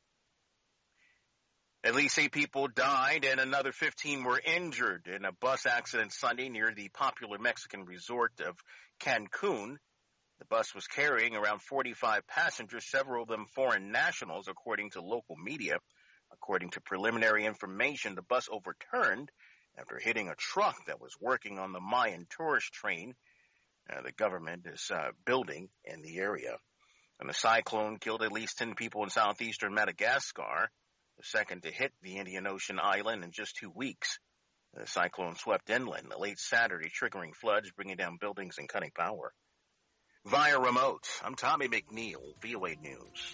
At least 8 people died and another 15 were injured in a bus accident Sunday near the popular Mexican resort of Cancun. The bus was carrying around 45 passengers, several of them foreign nationals, according to local media. According to preliminary information, the bus overturned after hitting a truck that was working on the Mayan tourist train the government is building in the area. And the cyclone killed at least 10 people in southeastern Madagascar. the second to hit the Indian Ocean island in just 2 weeks. The cyclone swept inland late Saturday, triggering floods, bringing down buildings and cutting power. Via remote, I'm Tommy McNeil, VOA News.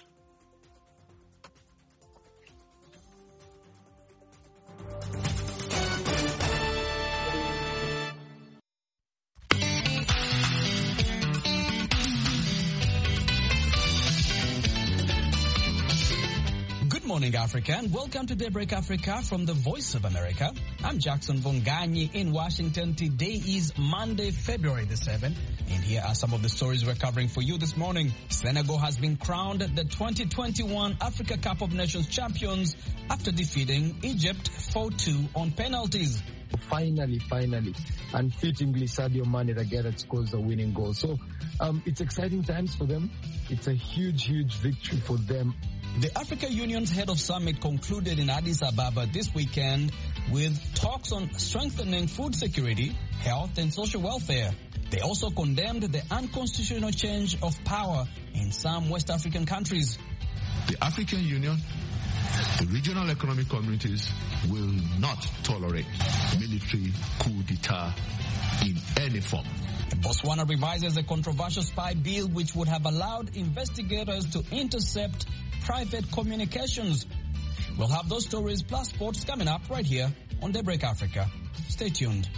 Good morning, Africa, and welcome to Daybreak Africa from the Voice of America. I'm Jackson Vonganyi in Washington. Today is Monday, February the 7th, and here are some of the stories we're covering for you this morning. Senegal has been crowned the 2021 Africa Cup of Nations champions after defeating Egypt 4-2 on penalties. Finally, and fittingly, Sadio Mane, the guy that scores the winning goal. So it's exciting times for them. It's a huge victory for them. The Africa Union's head of summit concluded in Addis Ababa this weekend with talks on strengthening food security, health, and social welfare. They also condemned the unconstitutional change of power in some West African countries. The African Union, the regional economic communities will not tolerate military coup d'etat in any form. Botswana revises a controversial spy bill which would have allowed investigators to intercept private communications. We'll have those stories plus sports coming up right here on Daybreak Africa. Stay tuned.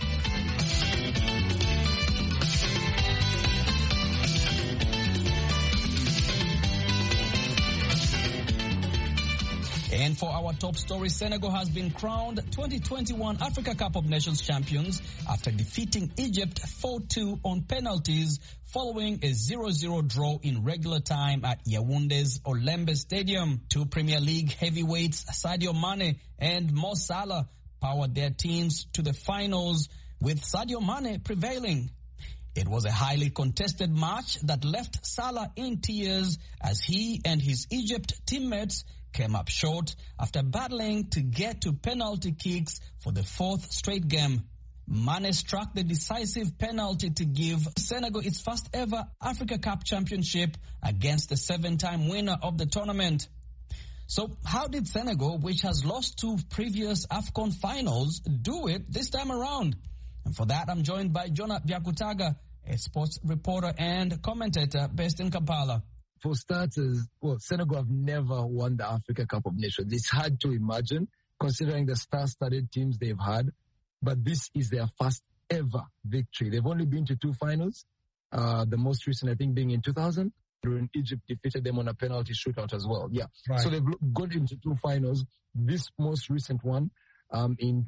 And for our top story, Senegal has been crowned 2021 Africa Cup of Nations champions after defeating Egypt 4-2 on penalties following a 0-0 draw in regular time at Yaounde's Olembe Stadium. Two Premier League heavyweights, Sadio Mane and Mo Salah, powered their teams to the finals, with Sadio Mane prevailing. It was a highly contested match that left Salah in tears as he and his Egypt teammates came up short after battling to get to penalty kicks for the fourth straight game. Mane struck the decisive penalty to give Senegal its first ever Africa Cup championship against the 7-time winner of the tournament. So how did Senegal, which has lost 2 previous AFCON finals, do it this time around? And for that, I'm joined by Jonah Byakutaga, a sports reporter and commentator based in Kampala. For starters, Senegal have never won the Africa Cup of Nations. It's hard to imagine, considering the star-studded teams they've had, but this is their first ever victory. They've only been to 2 finals, the most recent, I think, being in 2000, when Egypt defeated them on a penalty shootout as well. Yeah, right. So they've gone into 2 finals, this most recent one in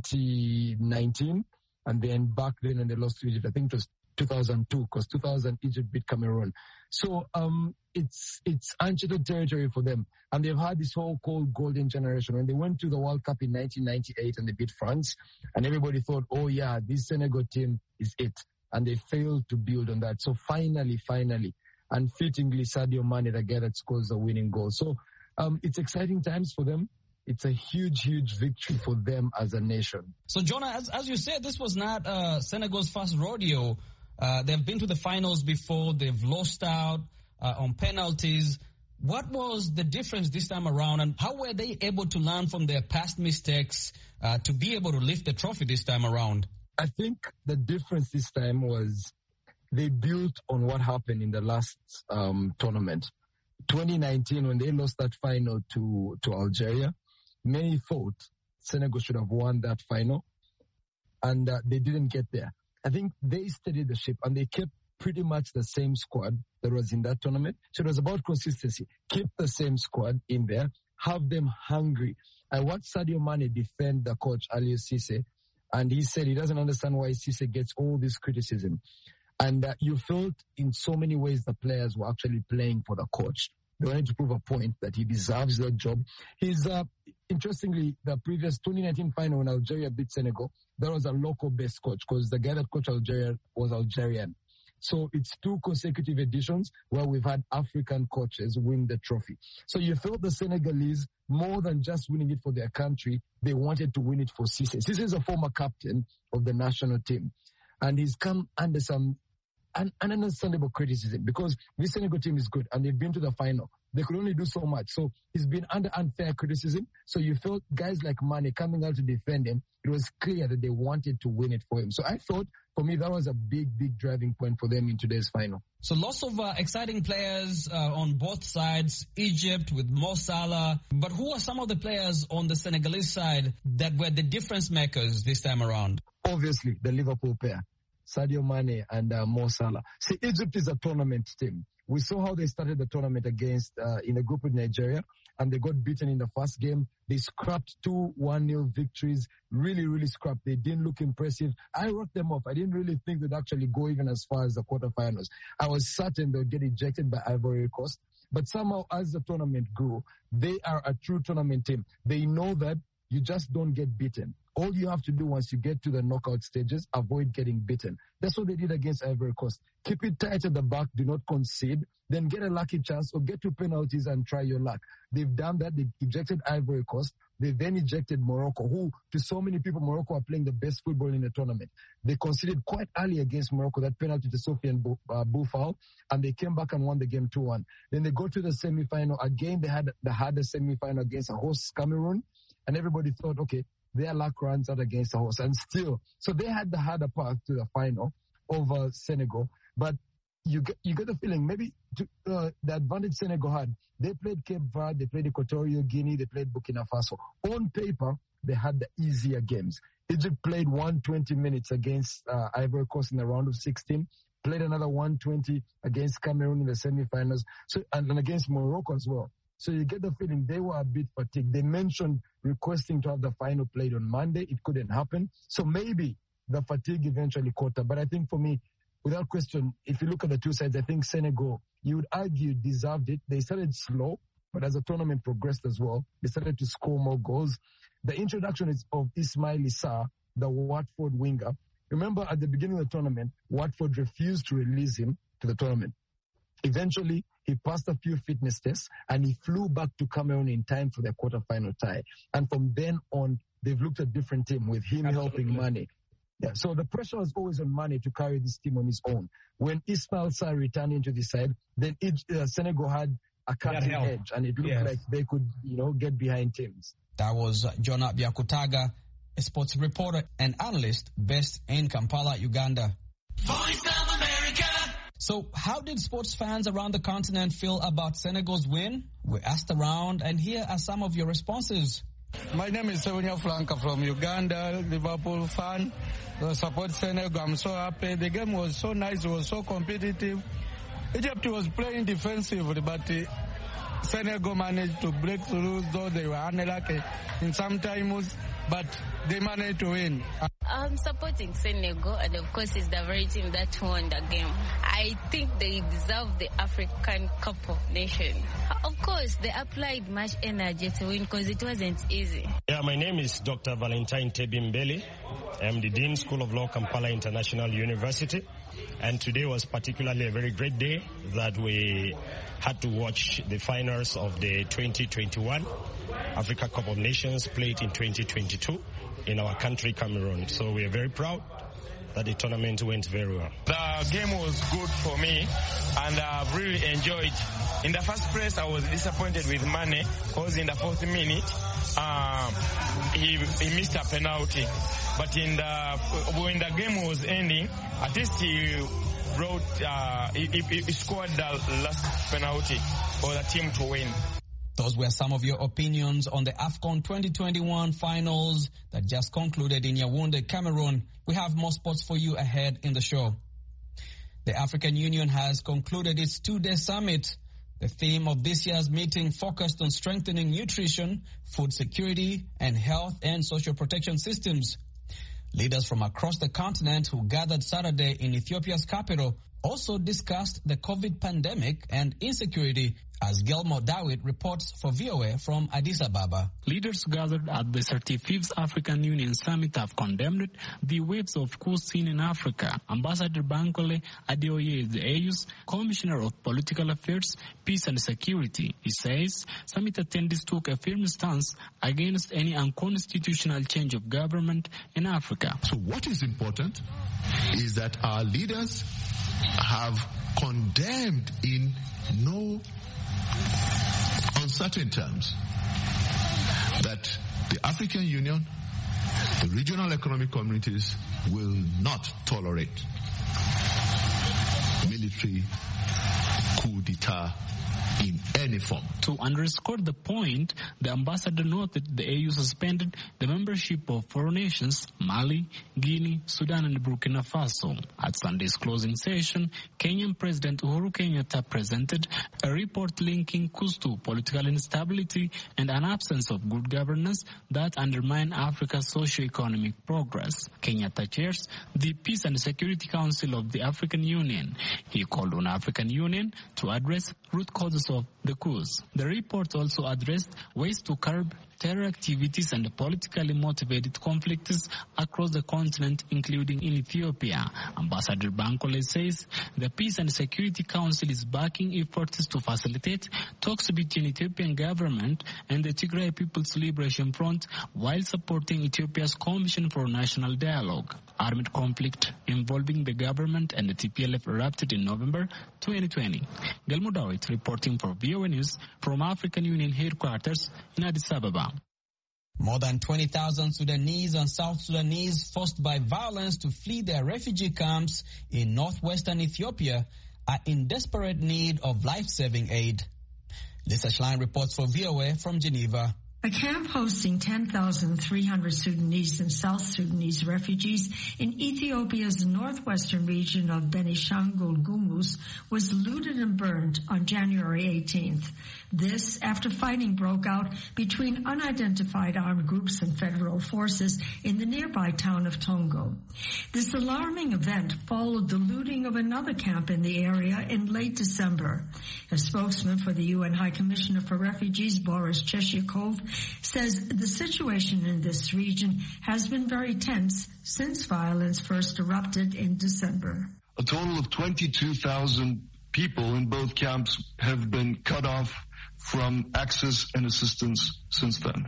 2019, and then back then when they lost to Egypt, I think it was 2002, because 2000 Egypt beat Cameroon. So it's uncharted territory for them. And they've had this whole called golden generation. When they went to the World Cup in 1998 and they beat France, and everybody thought, oh yeah, this Senegal team is it. And they failed to build on that. So finally, and fittingly, Sadio Mane, the guy that scores the winning goal. So it's exciting times for them. It's a huge victory for them as a nation. So, Jonah, as you said, this was not Senegal's first rodeo. They've been to the finals before. They've lost out on penalties. What was the difference this time around, and how were they able to learn from their past mistakes to be able to lift the trophy this time around? I think the difference this time was they built on what happened in the last tournament. 2019, when they lost that final to Algeria, many thought Senegal should have won that final, and they didn't get there. I think they steadied the ship and they kept pretty much the same squad that was in that tournament. So it was about consistency. Keep the same squad in there, have them hungry. I watched Sadio Mane defend the coach, Aliou Cisse, and he said he doesn't understand why Cisse gets all this criticism. And you felt in so many ways the players were actually playing for the coach. They wanted to prove a point that he deserves that job. He's, interestingly, the previous 2019 final when Algeria beat Senegal, there was a local-based coach because the guy that coached Algeria was Algerian. So it's 2 consecutive editions where we've had African coaches win the trophy. So you felt the Senegalese, more than just winning it for their country, they wanted to win it for Cisse. Cisse is a former captain of the national team. And he's come under some understandable criticism because this Senegal team is good and they've been to the final. They could only do so much. So he's been under unfair criticism. So you felt guys like Mane coming out to defend him. It was clear that they wanted to win it for him. So I thought, for me, that was a big driving point for them in today's final. So lots of exciting players on both sides, Egypt with Mo Salah. But who are some of the players on the Senegalese side that were the difference makers this time around? Obviously, the Liverpool pair, Sadio Mane and Mo Salah. See, Egypt is a tournament team. We saw how they started the tournament against in a group with Nigeria, and they got beaten in the first game. They scrapped 2 1-0 victories, really scrapped. They didn't look impressive. I wrote them off. I didn't really think they'd actually go even as far as the quarterfinals. I was certain they'd get ejected by Ivory Coast. But somehow, as the tournament grew, they are a true tournament team. They know that you just don't get beaten. All you have to do once you get to the knockout stages, avoid getting beaten. That's what they did against Ivory Coast. Keep it tight at the back, do not concede, then get a lucky chance or get 2 penalties and try your luck. They've done that. They ejected Ivory Coast. They then ejected Morocco, who, to so many people, Morocco are playing the best football in the tournament. They conceded quite early against Morocco, that penalty to Sofiane Boufal, and they came back and won the game 2-1. Then they go to the semi-final. Again, they had the hardest semi-final against a host Cameroon, and everybody thought, okay, their luck runs out against the host. And still, so they had the harder path to the final over Senegal. But you get the feeling maybe the advantage Senegal had. They played Cape Verde, they played Equatorial Guinea, they played Burkina Faso. On paper, they had the easier games. Egypt played 120 minutes against Ivory Coast in the round of 16, played another 120 against Cameroon in the semi-finals, and against Morocco as well. So you get the feeling they were a bit fatigued. They mentioned requesting to have the final played on Monday. It couldn't happen. So maybe the fatigue eventually caught up. But I think for me, without question, if you look at the two sides, I think Senegal, you would argue, deserved it. They started slow, but as the tournament progressed as well, they started to score more goals. The introduction of Ismaila Sarr, the Watford winger. Remember, at the beginning of the tournament, Watford refused to release him to the tournament. Eventually, he passed a few fitness tests and he flew back to Cameroon in time for their quarterfinal tie. And from then on, they've looked at a different team with him helping Mane. Yeah, so the pressure was always on Mane to carry this team on his own. When Ismaila Sarr returned into the side, then Senegal had a cutting edge, and it looked like they could, get behind teams. That was Jonah Byakutaga, a sports reporter and analyst based in Kampala, Uganda. Voice of America. So how did sports fans around the continent feel about Senegal's win? We asked around, and here are some of your responses. My name is Sewunya Flanka from Uganda, Liverpool fan. I support Senegal. I'm so happy. The game was so nice. It was so competitive. Egypt was playing defensively, but Senegal managed to break through, though they were unlucky in some times, but they managed to win. I'm supporting Senegal, and of course it's the very team that won the game. I think they deserve the African Cup of Nations. Of course, they applied much energy to win because it wasn't easy. Yeah, my name is Dr. Valentine Tebimbele. I'm the Dean School of Law, Kampala International University. And today was particularly a very great day that we had to watch the finals of the 2021 Africa Cup of Nations played in 2022 in our country, Cameroon. So we are very proud that the tournament went very well. The game was good for me, and I've really enjoyed. In the first place, I was disappointed with Mane because in the 4th minute, he missed a penalty. But when the game was ending, at least he scored the last penalty for the team to win. Those were some of your opinions on the AFCON 2021 finals that just concluded in Yaoundé, Cameroon. We have more sports for you ahead in the show. The African Union has concluded its 2-day summit. The theme of this year's meeting focused on strengthening nutrition, food security, and health and social protection systems. Leaders from across the continent who gathered Saturday in Ethiopia's capital also discussed the COVID pandemic and insecurity, as Gilmore Dawit reports for VOA from Addis Ababa. Leaders gathered at the 35th African Union Summit have condemned the waves of coups seen in Africa. Ambassador Bankole Adeoye is the AU's Commissioner of Political Affairs, Peace and Security. He says summit attendees took a firm stance against any unconstitutional change of government in Africa. So what is important is that our leaders have condemned in no uncertain terms that the African Union, the regional economic communities will not tolerate military coup d'etat in any form. To underscore the point, the ambassador noted the AU suspended the membership of 4 nations, Mali, Guinea, Sudan and Burkina Faso. At Sunday's closing session, Kenyan President Uhuru Kenyatta presented a report linking coups to political instability and an absence of good governance that undermine Africa's socio-economic progress. Kenyatta chairs the Peace and Security Council of the African Union. He called on African Union to address root causes of the coups. The report also addressed ways to curb terror activities and politically motivated conflicts across the continent, including in Ethiopia. Ambassador Bankole says the Peace and Security Council is backing efforts to facilitate talks between Ethiopian government and the Tigray People's Liberation Front while supporting Ethiopia's Commission for National Dialogue. Armed conflict involving the government and the TPLF erupted in November 2020. Galmudawit reporting for VOA News from African Union headquarters in Addis Ababa. More than 20,000 Sudanese and South Sudanese forced by violence to flee their refugee camps in northwestern Ethiopia are in desperate need of life-saving aid. Lisa Schlein reports for VOA from Geneva. A camp hosting 10,300 Sudanese and South Sudanese refugees in Ethiopia's northwestern region of Benishangul Gumuz was looted and burned on January 18th. This after fighting broke out between unidentified armed groups and federal forces in the nearby town of Tongo. This alarming event followed the looting of another camp in the area in late December. A spokesman for the UN High Commissioner for Refugees, Boris Cheshikov, says the situation in this region has been very tense since violence first erupted in December. A total of 22,000 people in both camps have been cut off from access and assistance since then.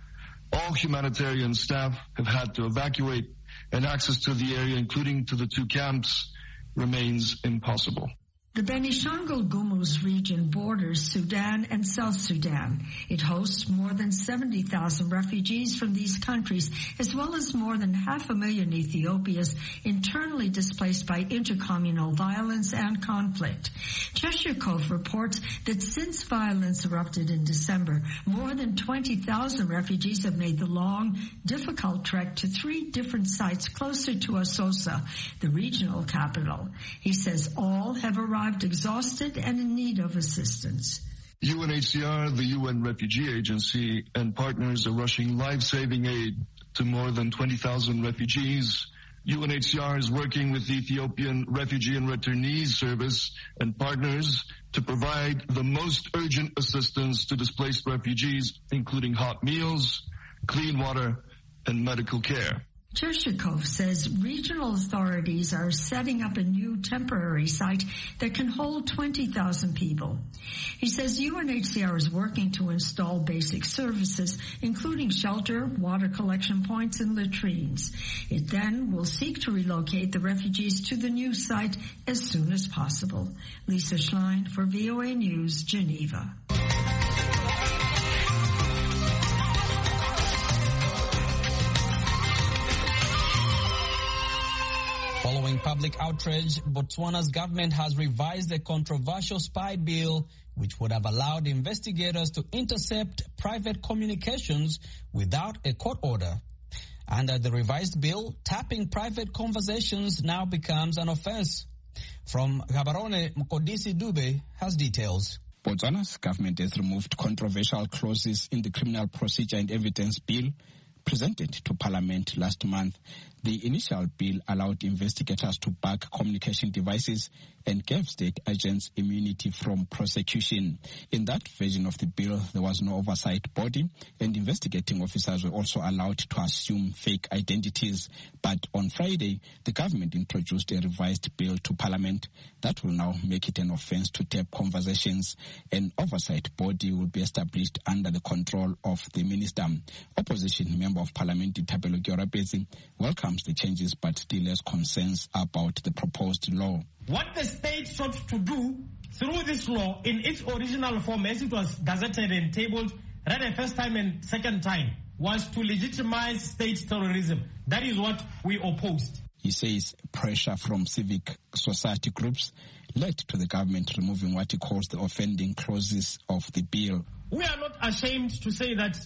All humanitarian staff have had to evacuate, and access to the area, including to the 2 camps, remains impossible. The Benishangul Gumuz region borders Sudan and South Sudan. It hosts more than 70,000 refugees from these countries, as well as more than 500,000 Ethiopians internally displaced by intercommunal violence and conflict. Cheshikov reports that since violence erupted in December, more than 20,000 refugees have made the long, difficult trek to 3 different sites closer to Asosa, the regional capital. He says all have arrived exhausted and in need of assistance. UNHCR, the UN Refugee Agency, and partners are rushing life-saving aid to more than 20,000 refugees. UNHCR is working with the Ethiopian Refugee and Returnees Service and partners to provide the most urgent assistance to displaced refugees, including hot meals, clean water, and medical care. Cheshikov says regional authorities are setting up a new temporary site that can hold 20,000 people. He says UNHCR is working to install basic services, including shelter, water collection points, and latrines. It then will seek to relocate the refugees to the new site as soon as possible. Lisa Schlein for VOA News, Geneva. Following public outrage, Botswana's government has revised a controversial spy bill which would have allowed investigators to intercept private communications without a court order. Under the revised bill, tapping private conversations now becomes an offense. From Gaborone, Mkodisi Dube has details. Botswana's government has removed controversial clauses in the Criminal Procedure and Evidence Bill presented to Parliament last month. The initial bill allowed investigators to bug communication devices and gave state agents immunity from prosecution. In that version of the bill, there was no oversight body, and investigating officers were also allowed to assume fake identities. But on Friday, the government introduced a revised bill to Parliament that will now make it an offense to tape conversations. An oversight body will be established under the control of the minister. Opposition Member of Parliament Itabelo Giorabezi welcomes the changes but still has concerns about the proposed law. What the state sought to do through this law in its original form as it was gazetted and tabled, read the first time and second time, was to legitimize state terrorism. That is what we opposed. He says pressure from civic society groups led to the government removing what he calls the offending clauses of the bill. We are not ashamed to say that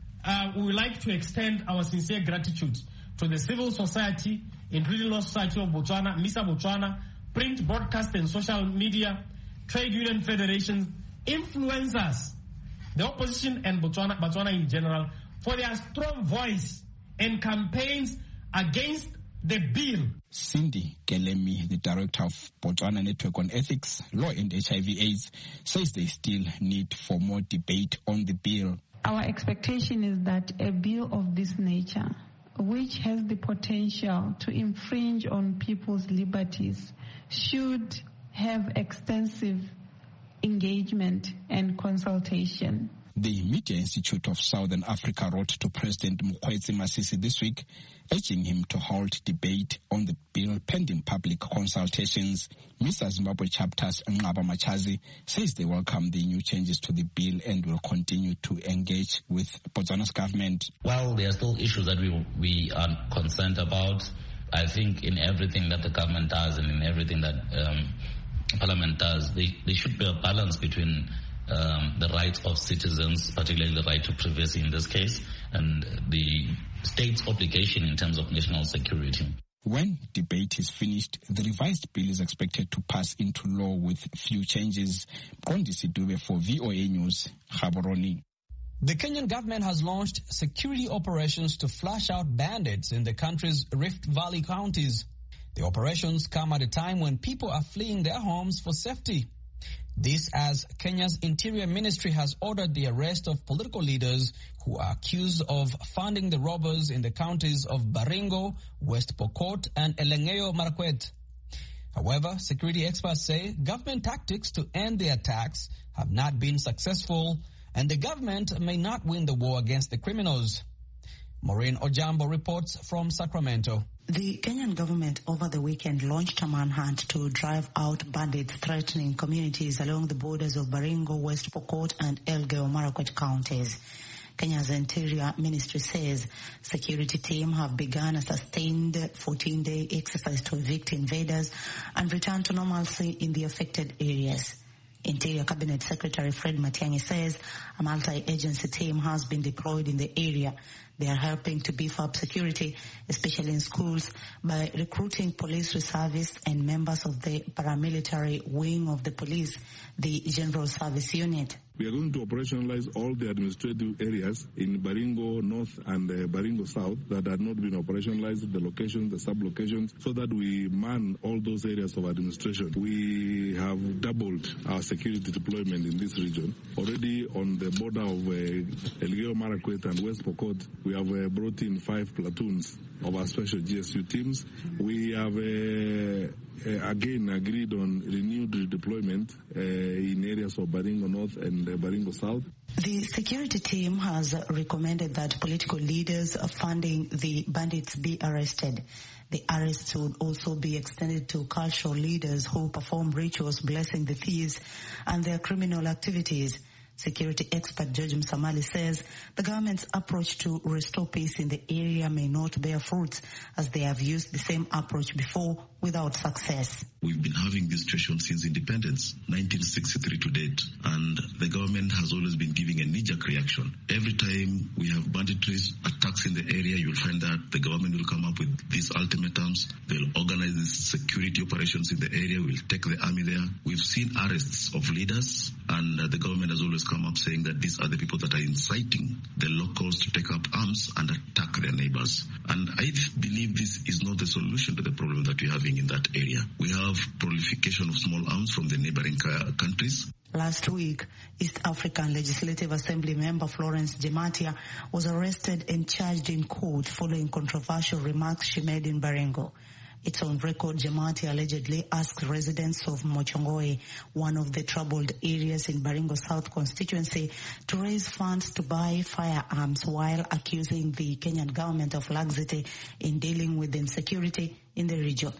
we would like to extend our sincere gratitude to the civil society, including Law Society of Botswana, MISA Botswana, print, broadcast and social media, trade union federations, influencers, the opposition and Botswana in general, for their strong voice and campaigns against the bill. Cindy Gelemi, the director of Botswana Network on Ethics, Law and HIV/AIDS, says they still need for more debate on the bill. Our expectation is that a bill of this nature, which has the potential to infringe on people's liberties, should have extensive engagement and consultation. The Media Institute of Southern Africa wrote to President Mokgweetsi Masisi this week, urging him to halt debate on the bill pending public consultations. Mr. Zimbabwe chapter's Ngaba Machazi says they welcome the new changes to the bill and will continue to engage with Botswana's government. While there are still issues that we are concerned about, I think in everything that the government does and in everything that Parliament does, there should be a balance between the rights of citizens, particularly the right to privacy in this case, and the state's obligation in terms of national security. When debate is finished, the revised bill is expected to pass into law with few changes. Kondi Sidube for VOA News, Gaborone. The Kenyan government has launched security operations to flush out bandits in the country's Rift Valley counties. The operations come at a time when people are fleeing their homes for safety. This as Kenya's Interior Ministry has ordered the arrest of political leaders who are accused of funding the robbers in the counties of Baringo, West Pokot, and Elgeyo Marakwet. However, security experts say government tactics to end the attacks have not been successful, and the government may not win the war against the criminals. Maureen Ojambo reports from Sacramento. The Kenyan government over the weekend launched a manhunt to drive out bandits threatening communities along the borders of Baringo, West Pokot, and Elgeyo Marakwet counties. Kenya's Interior Ministry says security team have begun a sustained 14-day exercise to evict invaders and return to normalcy in the affected areas. Interior Cabinet Secretary Fred Matiang'i says a multi-agency team has been deployed in the area. They are helping to beef up security, especially in schools, by recruiting police reservists and members of the paramilitary wing of the police, the General Service Unit. We are going to operationalize all the administrative areas in Baringo North and Baringo South that had not been operationalized, the locations, the sub-locations, so that we man all those areas of administration. We have doubled our security deployment in this region. Already on the border of Elgeyo Marakwet and West Pokot, we have brought in 5 platoons of our special GSU teams. We have again agreed on renewed redeployment in areas of Baringo North and Baringo South. The security team has recommended that political leaders funding the bandits be arrested. The arrests would also be extended to cultural leaders who perform rituals blessing the thieves and their criminal activities. Security expert George Msamali says the government's approach to restore peace in the area may not bear fruits as they have used the same approach before without success. We've been having this situation since independence, 1963 to date, and the government has always been giving a knee-jerk reaction. Every time we have banditry attacks in the area, you'll find that the government will come up with these ultimatums. They'll organize these security operations in the area. We'll take the army there. We've seen arrests of leaders, and the government has always come up saying that these are the people that are inciting the locals to take up arms and attack their neighbors. And I believe this is not the solution to the problem that we're having in that area. We have proliferation of small arms from the neighboring countries. Last week, East African Legislative Assembly member Florence Jematia was arrested and charged in court following controversial remarks she made in Baringo. It's on record Jematia allegedly asked residents of Mochongoe, one of the troubled areas in Baringo South constituency, to raise funds to buy firearms while accusing the Kenyan government of laxity in dealing with insecurity in the region.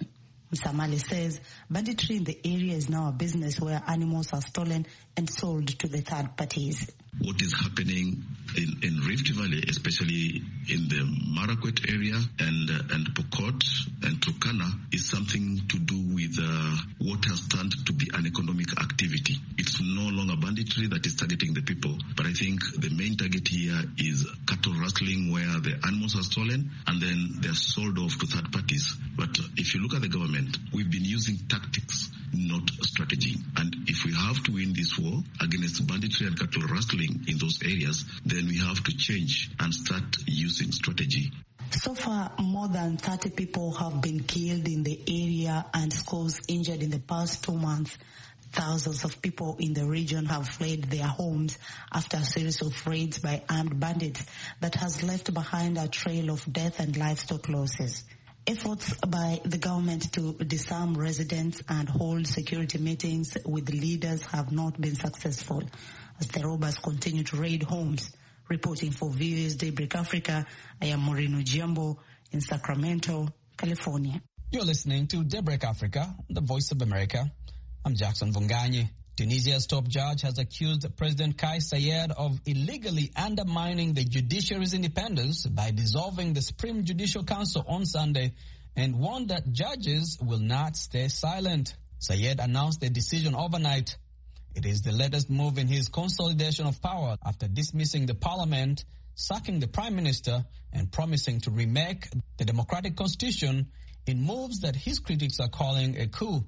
Msamali says banditry in the area is now a business where animals are stolen and sold to the third parties. What is happening in Rift Valley, especially in the Marakwet area and Pokot and Turkana, is something to do with what has turned to be an economic activity. It's no longer banditry that is targeting the people, but I think the main target here is cattle rustling, where the animals are stolen and then they're sold off to third parties. But if you look at the government, we've been using tactics, not strategy. And if we have to win this war against banditry and cattle rustling in those areas, then we have to change and start using strategy. So far, more than 30 people have been killed in the area and scores injured in the past 2 months. Thousands of people in the region have fled their homes after a series of raids by armed bandits that has left behind a trail of death and livestock losses. Efforts by the government to disarm residents and hold security meetings with leaders have not been successful as the robbers continue to raid homes. Reporting for VOA's Daybreak Africa, I am Moreno Giambo in Sacramento, California. You're listening to Daybreak Africa, the voice of America. I'm Jackson Vunganyi. Tunisia's top judge has accused President Kais Saied of illegally undermining the judiciary's independence by dissolving the Supreme Judicial Council on Sunday and warned that judges will not stay silent. Saied announced the decision overnight. It is the latest move in his consolidation of power after dismissing the parliament, sacking the prime minister, and promising to remake the democratic constitution in moves that his critics are calling a coup.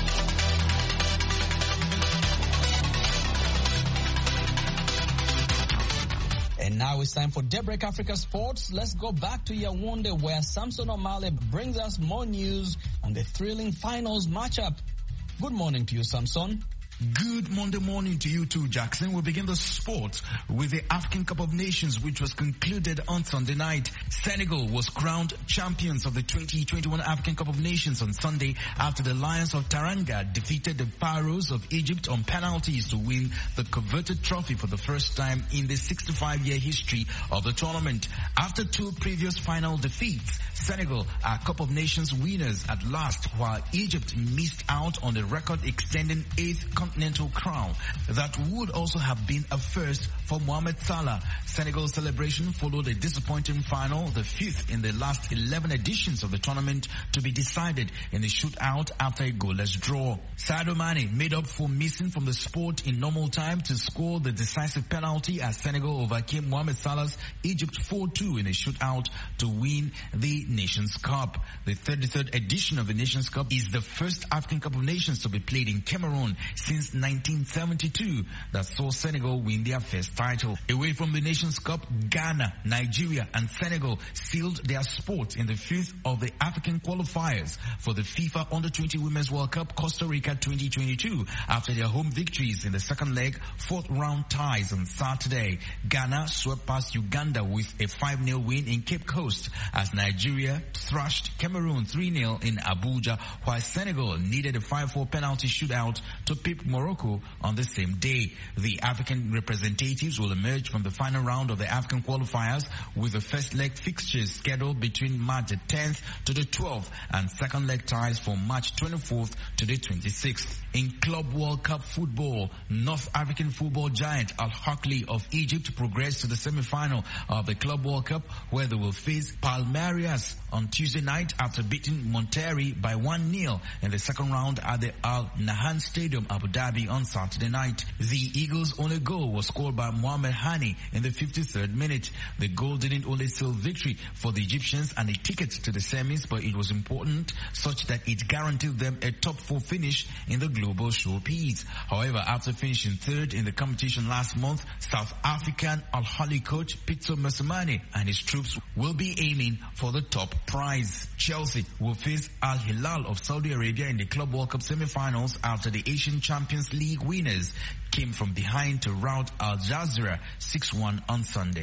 And now it's time for Daybreak Africa Sports. Let's go back to Yaoundé, where Samson Omale brings us more news on the thrilling finals matchup. Good morning to you, Samson. Good Monday morning to you too, Jackson. We'll begin the sport with the African Cup of Nations, which was concluded on Sunday night. Senegal was crowned champions of the 2021 African Cup of Nations on Sunday after the Lions of Teranga defeated the Pharaohs of Egypt on penalties to win the coveted trophy for the first time in the 65-year history of the tournament. After 2 previous final defeats, Senegal are Cup of Nations winners at last, while Egypt missed out on the record-extending 8th continental crown. That would also have been a first for Mohamed Salah. Senegal's celebration followed a disappointing final, the 5th in the last 11 editions of the tournament, to be decided in a shootout after a goalless draw. Sadio Mane made up for missing from the sport in normal time to score the decisive penalty as Senegal overcame Mohamed Salah's Egypt 4-2 in a shootout to win the Nations Cup. The 33rd edition of the Nations Cup is the first African Cup of Nations to be played in Cameroon since 1972 that saw Senegal win their first title. Away from the Nations Cup, Ghana, Nigeria and Senegal sealed their spot in the 5th of the African qualifiers for the FIFA Under-20 Women's World Cup Costa Rica 2022 after their home victories in the second leg, 4th round ties on Saturday. Ghana swept past Uganda with a 5-0 win in Cape Coast as Nigeria thrashed Cameroon 3-0 in Abuja, while Senegal needed a 5-4 penalty shootout to pip Morocco on the same day. The African representatives will emerge from the final round of the African qualifiers with the first leg fixtures scheduled between March the 10th to the 12th and second leg ties from March 24th to the 26th. In Club World Cup football, North African football giant Al Ahly of Egypt progressed to the semi-final of the Club World Cup, where they will face Palmeiras on Tuesday night after beating Monterrey by 1-0 in the second round at the Al Nahyan Stadium, Abu Dhabi on Saturday night. The Eagles' only goal was scored by Mohamed Hani in the 53rd minute. The goal didn't only seal victory for the Egyptians and a ticket to the semis, but it was important such that it guaranteed them a top 4 finish in the global showpiece. However, after finishing 3rd in the competition last month, South African Al Ahly coach Pitso Mosimane and his troops will be aiming for the top prize. Chelsea will face Al Hilal of Saudi Arabia in the Club World Cup semi-finals after the Asian Champions League winners came from behind to rout Al Jazeera 6-1 on Sunday.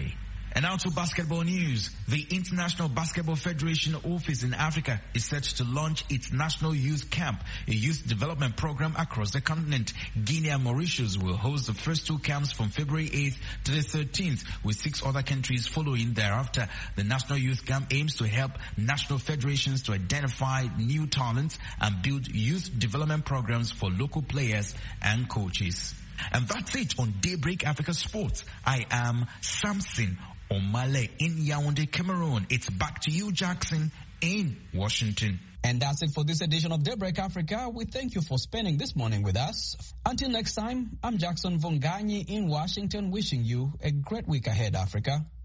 And now to basketball news. The International Basketball Federation office in Africa is set to launch its National Youth Camp, a youth development program across the continent. Guinea and Mauritius will host the first two camps from February 8th to the 13th, with 6 other countries following thereafter. The National Youth Camp aims to help national federations to identify new talents and build youth development programs for local players and coaches. And that's it on Daybreak Africa Sports. I am Samson Omale in Yaoundé, Cameroon. It's back to you, Jackson, in Washington. And that's it for this edition of Daybreak Africa. We thank you for spending this morning with us. Until next time, I'm Jackson Vonganyi in Washington, wishing you a great week ahead, Africa.